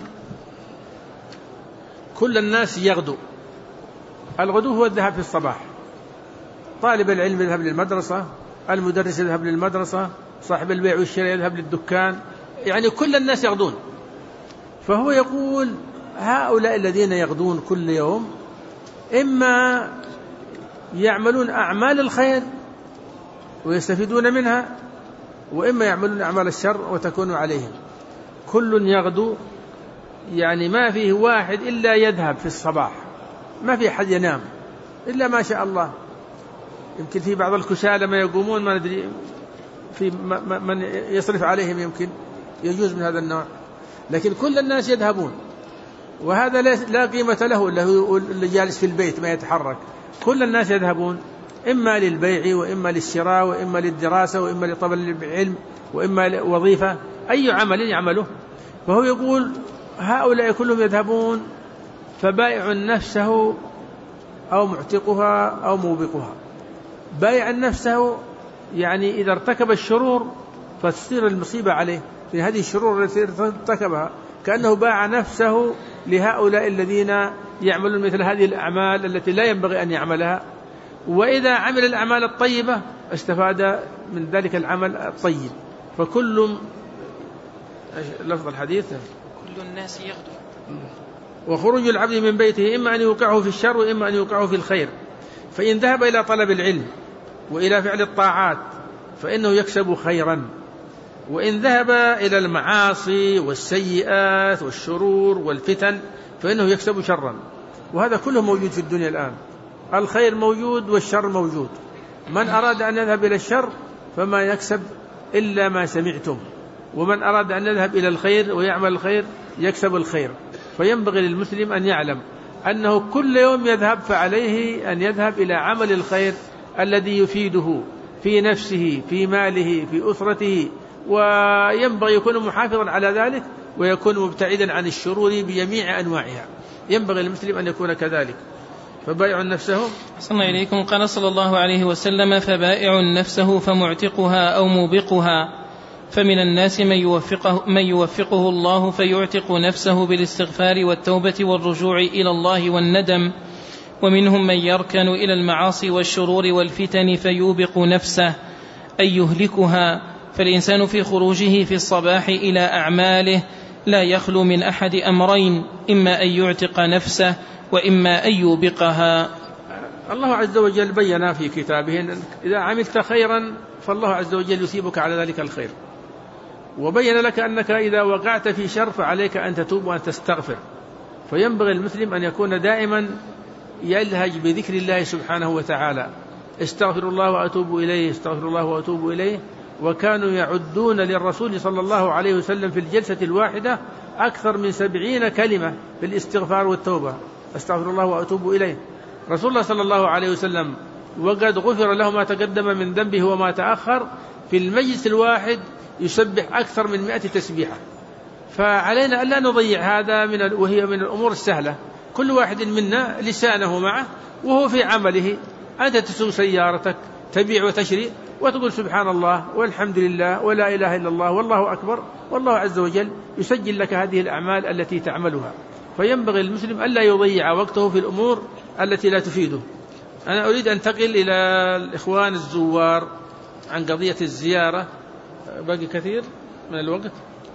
كل الناس يغدو. الغدو هو الذهاب في الصباح، طالب العلم يذهب للمدرسة، المدرس يذهب للمدرسة، صاحب البيع والشراء يذهب للدكان، يعني كل الناس يغدون. فهو يقول هؤلاء الذين يغدون كل يوم إما يعملون أعمال الخير ويستفيدون منها، وإما يعملون أعمال الشر وتكون عليهم. كل يغدو يعني ما فيه واحد إلا يذهب في الصباح، ما في أحد ينام إلا ما شاء الله. يمكن في بعض الكسالى ما يقومون، ما ندري في من يصرف عليهم، يمكن يجوز من هذا النوع، لكن كل الناس يذهبون. وهذا لا قيمة له إلا هو اللي جالس في البيت ما يتحرك. كل الناس يذهبون إما للبيع وإما للشراء وإما للدراسة وإما لطلب العلم وإما وظيفة، أي عمل يعمله. فهو يقول هؤلاء كلهم يذهبون، فبائع نفسه أو معتقها أو موبقها. بائع نفسه يعني إذا ارتكب الشرور فتصير المصيبة عليه في هذه الشرور التي ارتكبها، كأنه باع نفسه لهؤلاء الذين يعملون مثل هذه الأعمال التي لا ينبغي أن يعملها. وإذا عمل الأعمال الطيبة استفاد من ذلك العمل الطيب. فكل لفظ الحديث كل الناس يغدو. وخروج العبد من بيته إما أن يوقعه في الشر وإما أن يوقعه في الخير. فإن ذهب إلى طلب العلم وإلى فعل الطاعات فإنه يكسب خيرا، وإن ذهب إلى المعاصي والسيئات والشرور والفتن فإنه يكسب شرا. وهذا كله موجود في الدنيا الآن، الخير موجود والشر موجود. من أراد أن يذهب إلى الشر فما يكسب إلا ما سمعتم، ومن أراد أن يذهب إلى الخير ويعمل الخير يكسب الخير. فينبغي للمسلم أن يعلم أنه كل يوم يذهب فعليه أن يذهب إلى عمل الخير الذي يفيده في نفسه في ماله في أسرته، وينبغي يكون محافظا على ذلك ويكون مبتعدا عن الشرور بجميع أنواعها. ينبغي للمسلم أن يكون كذلك. فبائع نفسه. أحسن إليكم. قال صلى الله عليه وسلم: فبائع نفسه فمعتقها أو موبقها. فمن الناس من يوفقه, من يوفقه الله فيعتق نفسه بالاستغفار والتوبة والرجوع إلى الله والندم، ومنهم من يركن إلى المعاصي والشرور والفتن فيوبق نفسه أي يهلكها. فالإنسان في خروجه في الصباح إلى أعماله لا يخلو من أحد أمرين: إما أن يعتق نفسه وإما أن يوبقها. الله عز وجل بيّن في كتابه أن إذا عملت خيرا فالله عز وجل يثيبك على ذلك الخير، وبين لك أنك إذا وقعت في شر فعليك أن تتوب وأن تستغفر. فينبغي المسلم أن يكون دائما يلهج بذكر الله سبحانه وتعالى: استغفر الله وأتوب إليه، استغفر الله وأتوب إليه. وكانوا يعدون للرسول صلى الله عليه وسلم في الجلسة الواحدة أكثر من سبعين كلمة في الاستغفار والتوبة: استغفر الله وأتوب إليه. رسول الله صلى الله عليه وسلم وقد غفر له ما تقدم من ذنبه وما تأخر، في المجلس الواحد يسبح أكثر من مئة تسبيحة. فعلينا ألا نضيع هذا من وهي من الأمور السهلة. كل واحد منا لسانه معه وهو في عمله. أنت تسوق سيارتك تبيع وتشري وتقول سبحان الله والحمد لله ولا إله إلا الله والله أكبر، والله عز وجل يسجل لك هذه الأعمال التي تعملها. فينبغي للمسلم ألا يضيع وقته في الأمور التي لا تفيده. أنا أريد أن أنتقل إلى الإخوان الزوار عن قضية الزيارة. باقي كثير من الوقت،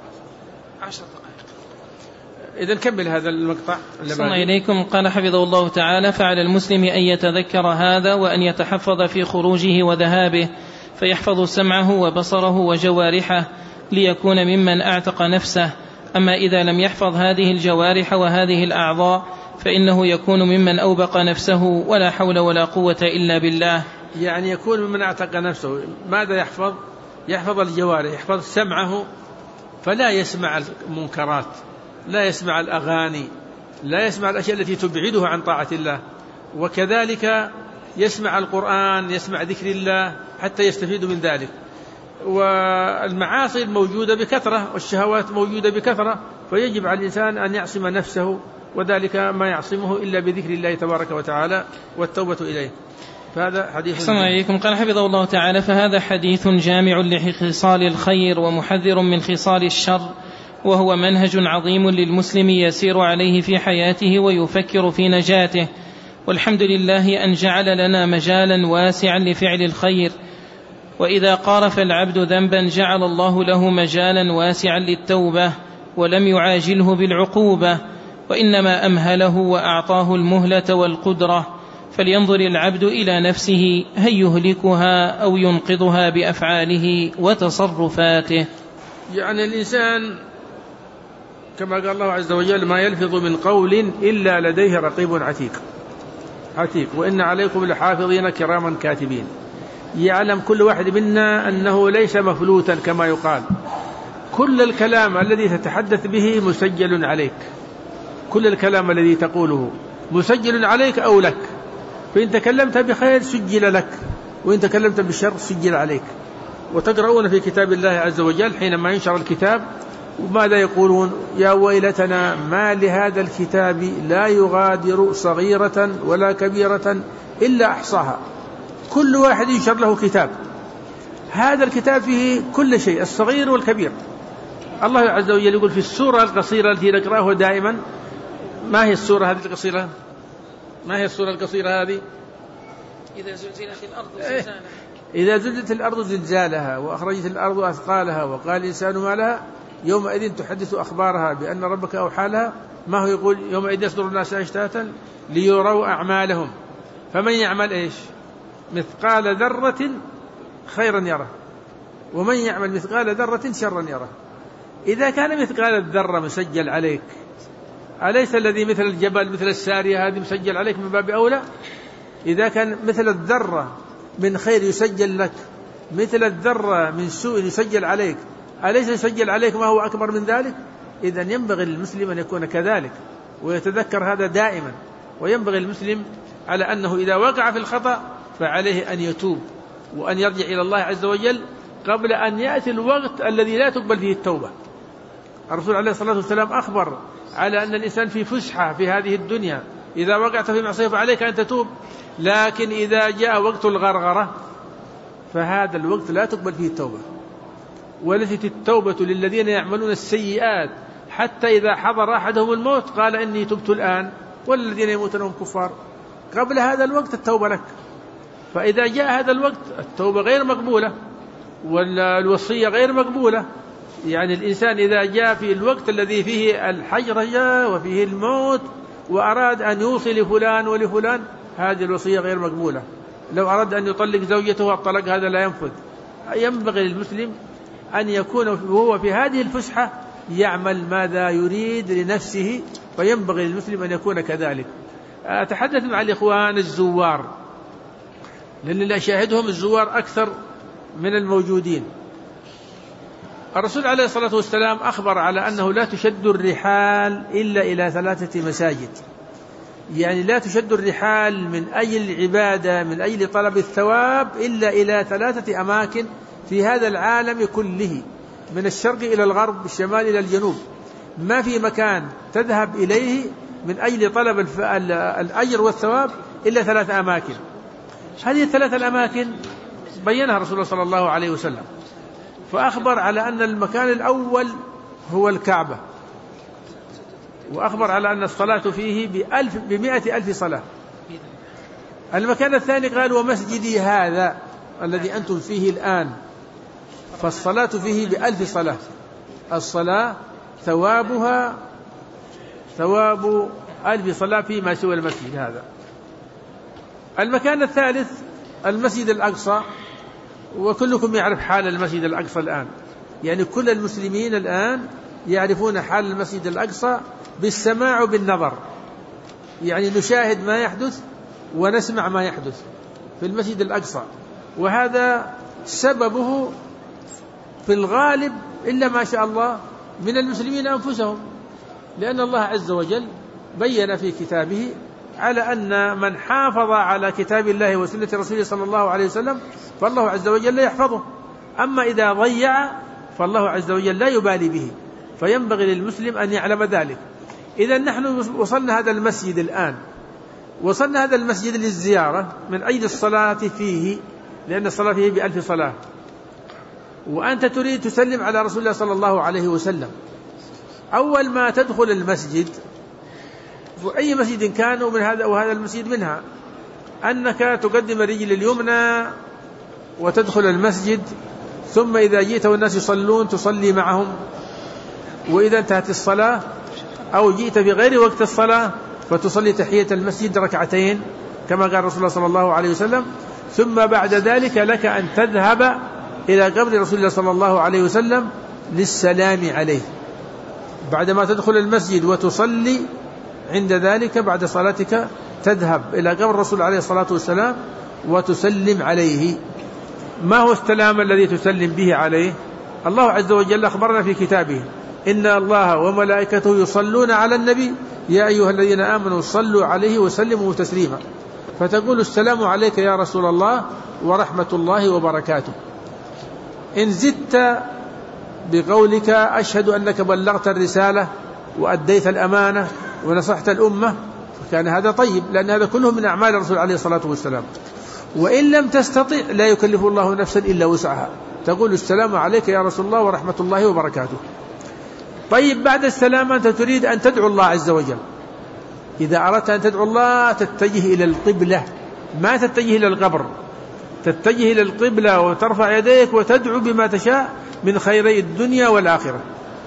عشر دقائق. إذا نكمل هذا المقطع. صلى إليكم. قال حفظه الله تعالى: فعلى المسلم أن يتذكر هذا وأن يتحفظ في خروجه وذهابه، فيحفظ سمعه وبصره وجوارحه ليكون ممن أعتق نفسه. أما إذا لم يحفظ هذه الجوارح وهذه الأعضاء فإنه يكون ممن أوبق نفسه، ولا حول ولا قوة إلا بالله. يعني يكون ممن أعتق نفسه. ماذا يحفظ؟ يحفظ الجوارح، يحفظ سمعه فلا يسمع المنكرات، لا يسمع الأغاني، لا يسمع الأشياء التي تبعده عن طاعة الله. وكذلك يسمع القرآن، يسمع ذكر الله حتى يستفيد من ذلك. والمعاصي موجودة بكثرة والشهوات موجودة بكثرة، فيجب على الإنسان أن يعصم نفسه، وذلك ما يعصمه إلا بذكر الله تبارك وتعالى والتوبة إليه. فهذا حديث. أحسن إليكم. قال حفظه الله تعالى: فهذا حديث جامع لخصال الخير ومحذر من خصال الشر، وهو منهج عظيم للمسلم يسير عليه في حياته ويفكر في نجاته. والحمد لله أن جعل لنا مجالا واسعا لفعل الخير، وإذا قارف العبد ذنبا جعل الله له مجالا واسعا للتوبة ولم يعاجله بالعقوبة، وإنما أمهله وأعطاه المهلة والقدرة. فلينظر العبد إلى نفسه هل يهلكها أو ينقذها بأفعاله وتصرفاته. يعني الإنسان كما قال الله عز وجل: ما يلفظ من قول إلا لديه رقيب عتيد عتيد وإن عليكم لحافظين كراما كاتبين. يعلم كل واحد منا أنه ليس مفلوتا كما يقال. كل الكلام الذي تتحدث به مسجل عليك، كل الكلام الذي تقوله مسجل عليك أو لك. فإن تكلمت بخير سجل لك، وإن تكلمت بالشر سجل عليك. وتقرؤون في كتاب الله عز وجل حينما ينشر الكتاب وماذا يقولون؟ يا ويلتنا ما لهذا الكتاب لا يغادر صغيرة ولا كبيرة إلا أحصاها. كل واحد ينشر له كتاب، هذا الكتاب فيه كل شيء الصغير والكبير. الله عز وجل يقول في السورة القصيرة التي نقرأها دائما. ما هي السورة هذه القصيرة؟ ما هي السورة القصيرة هذه؟ إذا زلزلت الأرض زلزالها إذا زلزلت الأرض زلزالها وأخرجت الأرض أثقالها وقال الإنسان ما لها يومئذ تحدث أخبارها بأن ربك أوحى لها. ما هو يقول؟ يومئذ يصدر الناس أشتاتا ليروا أعمالهم فمن يعمل إيش؟ مثقال ذرة خيرا يره ومن يعمل مثقال ذرة شرا يره. إذا كان مثقال الذرة مسجل عليك، أليس الذي مثل الجبل مثل السارية هذه مسجل عليك من باب أولى؟ إذا كان مثل الذرة من خير يسجل لك، مثل الذرة من سوء يسجل عليك، أليس يسجل عليك ما هو أكبر من ذلك؟ إذن ينبغي للمسلم أن يكون كذلك، ويتذكر هذا دائما. وينبغي المسلم على أنه إذا وقع في الخطأ فعليه أن يتوب وأن يرجع إلى الله عز وجل قبل أن يأتي الوقت الذي لا تقبل فيه التوبة. الرسول عليه الصلاة والسلام أخبر على أن الإنسان في فسحة في هذه الدنيا، إذا وقعت في معصية فعليك أن تتوب، لكن إذا جاء وقت الغرغرة فهذا الوقت لا تقبل فيه التوبة. وليست التوبة للذين يعملون السيئات حتى إذا حضر أحدهم الموت قال إني تبت الآن، والذين يموتون هم كفار. قبل هذا الوقت التوبة لك، فإذا جاء هذا الوقت التوبة غير مقبولة والوصية غير مقبولة. يعني الإنسان إذا جاء في الوقت الذي فيه الحجرجة وفيه الموت وأراد أن يوصي لفلان ولفلان، هذه الوصية غير مقبولة. لو أراد أن يطلق زوجته الطلاق هذا لا ينفذ. ينبغي للمسلم أن يكون وهو في هذه الفسحة يعمل ماذا يريد لنفسه، فينبغي للمسلم أن يكون كذلك. أتحدث مع الإخوان الزوار، لأن اللي أشاهدهم الزوار أكثر من الموجودين. الرسول عليه الصلاة والسلام أخبر على أنه لا تشد الرحال إلا إلى ثلاثة مساجد. يعني لا تشد الرحال من أجل العبادة من أجل طلب الثواب إلا إلى ثلاثة أماكن في هذا العالم كله، من الشرق إلى الغرب، الشمال إلى الجنوب. ما في مكان تذهب إليه من أجل طلب الأجر والثواب إلا ثلاث أماكن. هذه الثلاث الأماكن بينها رسول الله صلى الله عليه وسلم، فأخبر على أن المكان الأول هو الكعبة، وأخبر على أن الصلاة فيه بألف بمئة ألف صلاة. المكان الثاني قال ومسجدي هذا الذي أنتم فيه الآن، فالصلاة فيه بألف صلاة. الصلاة ثوابها ثواب ألف صلاة فيما سوى المسجد هذا. المكان الثالث المسجد الأقصى، وكلكم يعرف حال المسجد الأقصى الآن. يعني كل المسلمين الآن يعرفون حال المسجد الأقصى بالسماع وبالنظر، يعني نشاهد ما يحدث ونسمع ما يحدث في المسجد الأقصى. وهذا سببه في الغالب إلا ما شاء الله من المسلمين أنفسهم، لأن الله عز وجل بيّن في كتابه على أن من حافظ على كتاب الله وسنة رسوله صلى الله عليه وسلم فالله عز وجل يحفظه. أما إذا ضيع فالله عز وجل لا يبالي به، فينبغي للمسلم أن يعلم ذلك. إذا نحن وصلنا هذا المسجد الآن، وصلنا هذا المسجد للزيارة من أجل الصلاة فيه، لأن الصلاة فيه بألف صلاة، وأنت تريد تسلم على رسول الله صلى الله عليه وسلم. أول ما تدخل المسجد وأي مسجد كان ومن هذا وهذا المسجد منها، أنك تقدم الرجل اليمنى وتدخل المسجد، ثم إذا جئت والناس يصلون تصلي معهم، وإذا انتهت الصلاة أو جئت في غير وقت الصلاة فتصلي تحية المسجد ركعتين كما قال رسول الله صلى الله عليه وسلم. ثم بعد ذلك لك أن تذهب إلى قبر رسول الله صلى الله عليه وسلم للسلام عليه. بعدما تدخل المسجد وتصلي، عند ذلك بعد صلاتك تذهب إلى قبر الرسول عليه الصلاة والسلام وتسلم عليه. ما هو السلام الذي تسلم به عليه؟ الله عز وجل أخبرنا في كتابه إن الله وملائكته يصلون على النبي يا أيها الذين آمنوا صلوا عليه وسلموا تسليما. فتقول السلام عليك يا رسول الله ورحمة الله وبركاته. إن زدت بقولك أشهد أنك بلغت الرسالة وأديت الأمانة ونصحت الأمة فكان هذا طيب، لأن هذا كله من أعمال الرسول عليه الصلاة والسلام. وإن لم تستطع لا يكلف الله نفسا إلا وسعها، تقول السلام عليك يا رسول الله ورحمة الله وبركاته. طيب بعد السلام أنت تريد أن تدعو الله عز وجل. إذا أردت أن تدعو الله تتجه إلى القبلة، ما تتجه إلى القبر، تتجه إلى القبلة وترفع يديك وتدعو بما تشاء من خيري الدنيا والآخرة.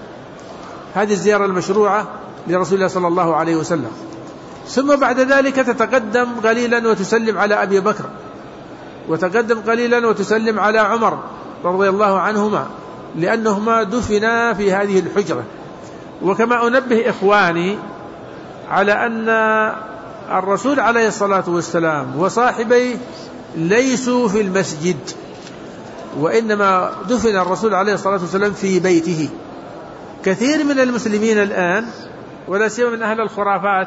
هذه الزيارة المشروعة لرسول الله صلى الله عليه وسلم. ثم بعد ذلك تتقدم قليلا وتسلم على أبي بكر، وتقدم قليلا وتسلم على عمر رضي الله عنهما، لأنهما دفنا في هذه الحجرة. وكما أنبه إخواني على أن الرسول عليه الصلاة والسلام وصاحبيه ليسوا في المسجد، وإنما دفن الرسول عليه الصلاة والسلام في بيته. كثير من المسلمين الآن ولا سيما من أهل الخرافات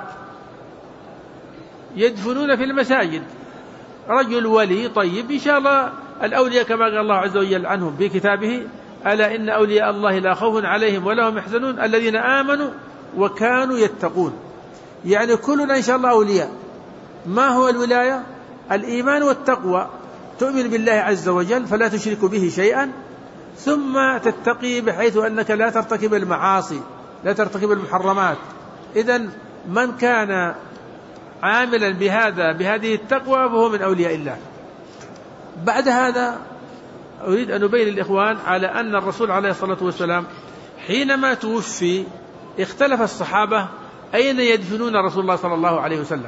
يدفنون في المساجد رجل ولي طيب إن شاء الله. الأولياء كما قال الله عز وجل عنهم في كتابه: ألا إن أولياء الله لا خوف عليهم ولا هم يحزنون الذين آمنوا وكانوا يتقون. يعني كلنا إن شاء الله أولياء. ما هو الولاية؟ الإيمان والتقوى، تؤمن بالله عز وجل فلا تشرك به شيئا، ثم تتقي بحيث أنك لا ترتكب المعاصي، لا ترتكب المحرمات. إذن من كان عاملا بهذا بهذه التقوى فهو من أولياء الله. بعد هذا أريد أن أبين للإخوان على أن الرسول عليه الصلاة والسلام حينما توفي اختلف الصحابة أين يدفنون رسول الله صلى الله عليه وسلم.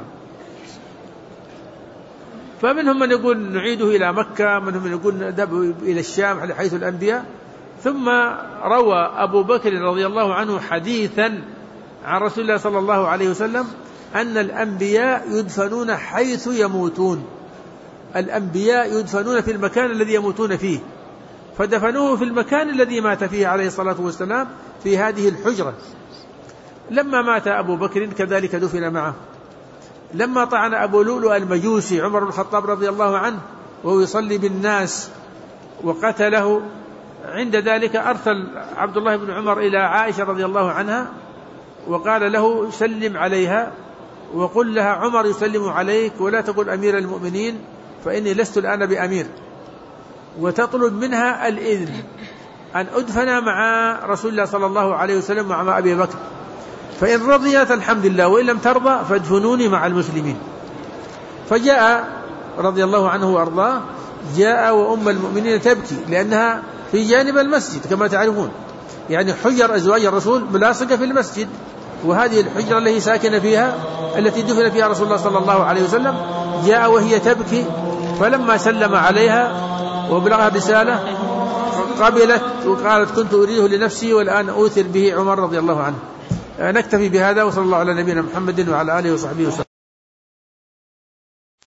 فمنهم من يقول نعيده إلى مكة، منهم من يقول نذهب إلى الشام حيث الأنبياء. ثم روى أبو بكر رضي الله عنه حديثا عن رسول الله صلى الله عليه وسلم أن الأنبياء يدفنون حيث يموتون. الأنبياء يدفنون في المكان الذي يموتون فيه، فدفنوه في المكان الذي مات فيه عليه الصلاة والسلام في هذه الحجرة. لما مات أبو بكر كذلك دفن معه. لما طعن أبو لؤلؤ المجوسي عمر بن الخطاب رضي الله عنه وهو يصلي بالناس وقتله، عند ذلك أرسل عبد الله بن عمر إلى عائشة رضي الله عنها وقال له: سلم عليها وقل لها عمر يسلم عليك ولا تقل أمير المؤمنين فإني لست الآن بأمير، وتطلب منها الإذن أن أدفن مع رسول الله صلى الله عليه وسلم ومع أبي بكر، فإن رضيت الحمد لله وإن لم ترضى فادفنوني مع المسلمين. فجاء رضي الله عنه وأرضاه، جاء وأم المؤمنين تبكي لأنها في جانب المسجد كما تعرفون، يعني حجر أزواج الرسول ملاصقة في المسجد، وهذه الحجرة التي ساكن فيها التي دفن فيها رسول الله صلى الله عليه وسلم. جاء وهي تبكي، فلما سلم عليها وبلغها رسالة قبلت وقالت: كنت أريده لنفسي والآن أوثر به عمر رضي الله عنه. نكتفي بهذا، وصلى الله على نبينا محمد وعلى آله وصحبه وسلم.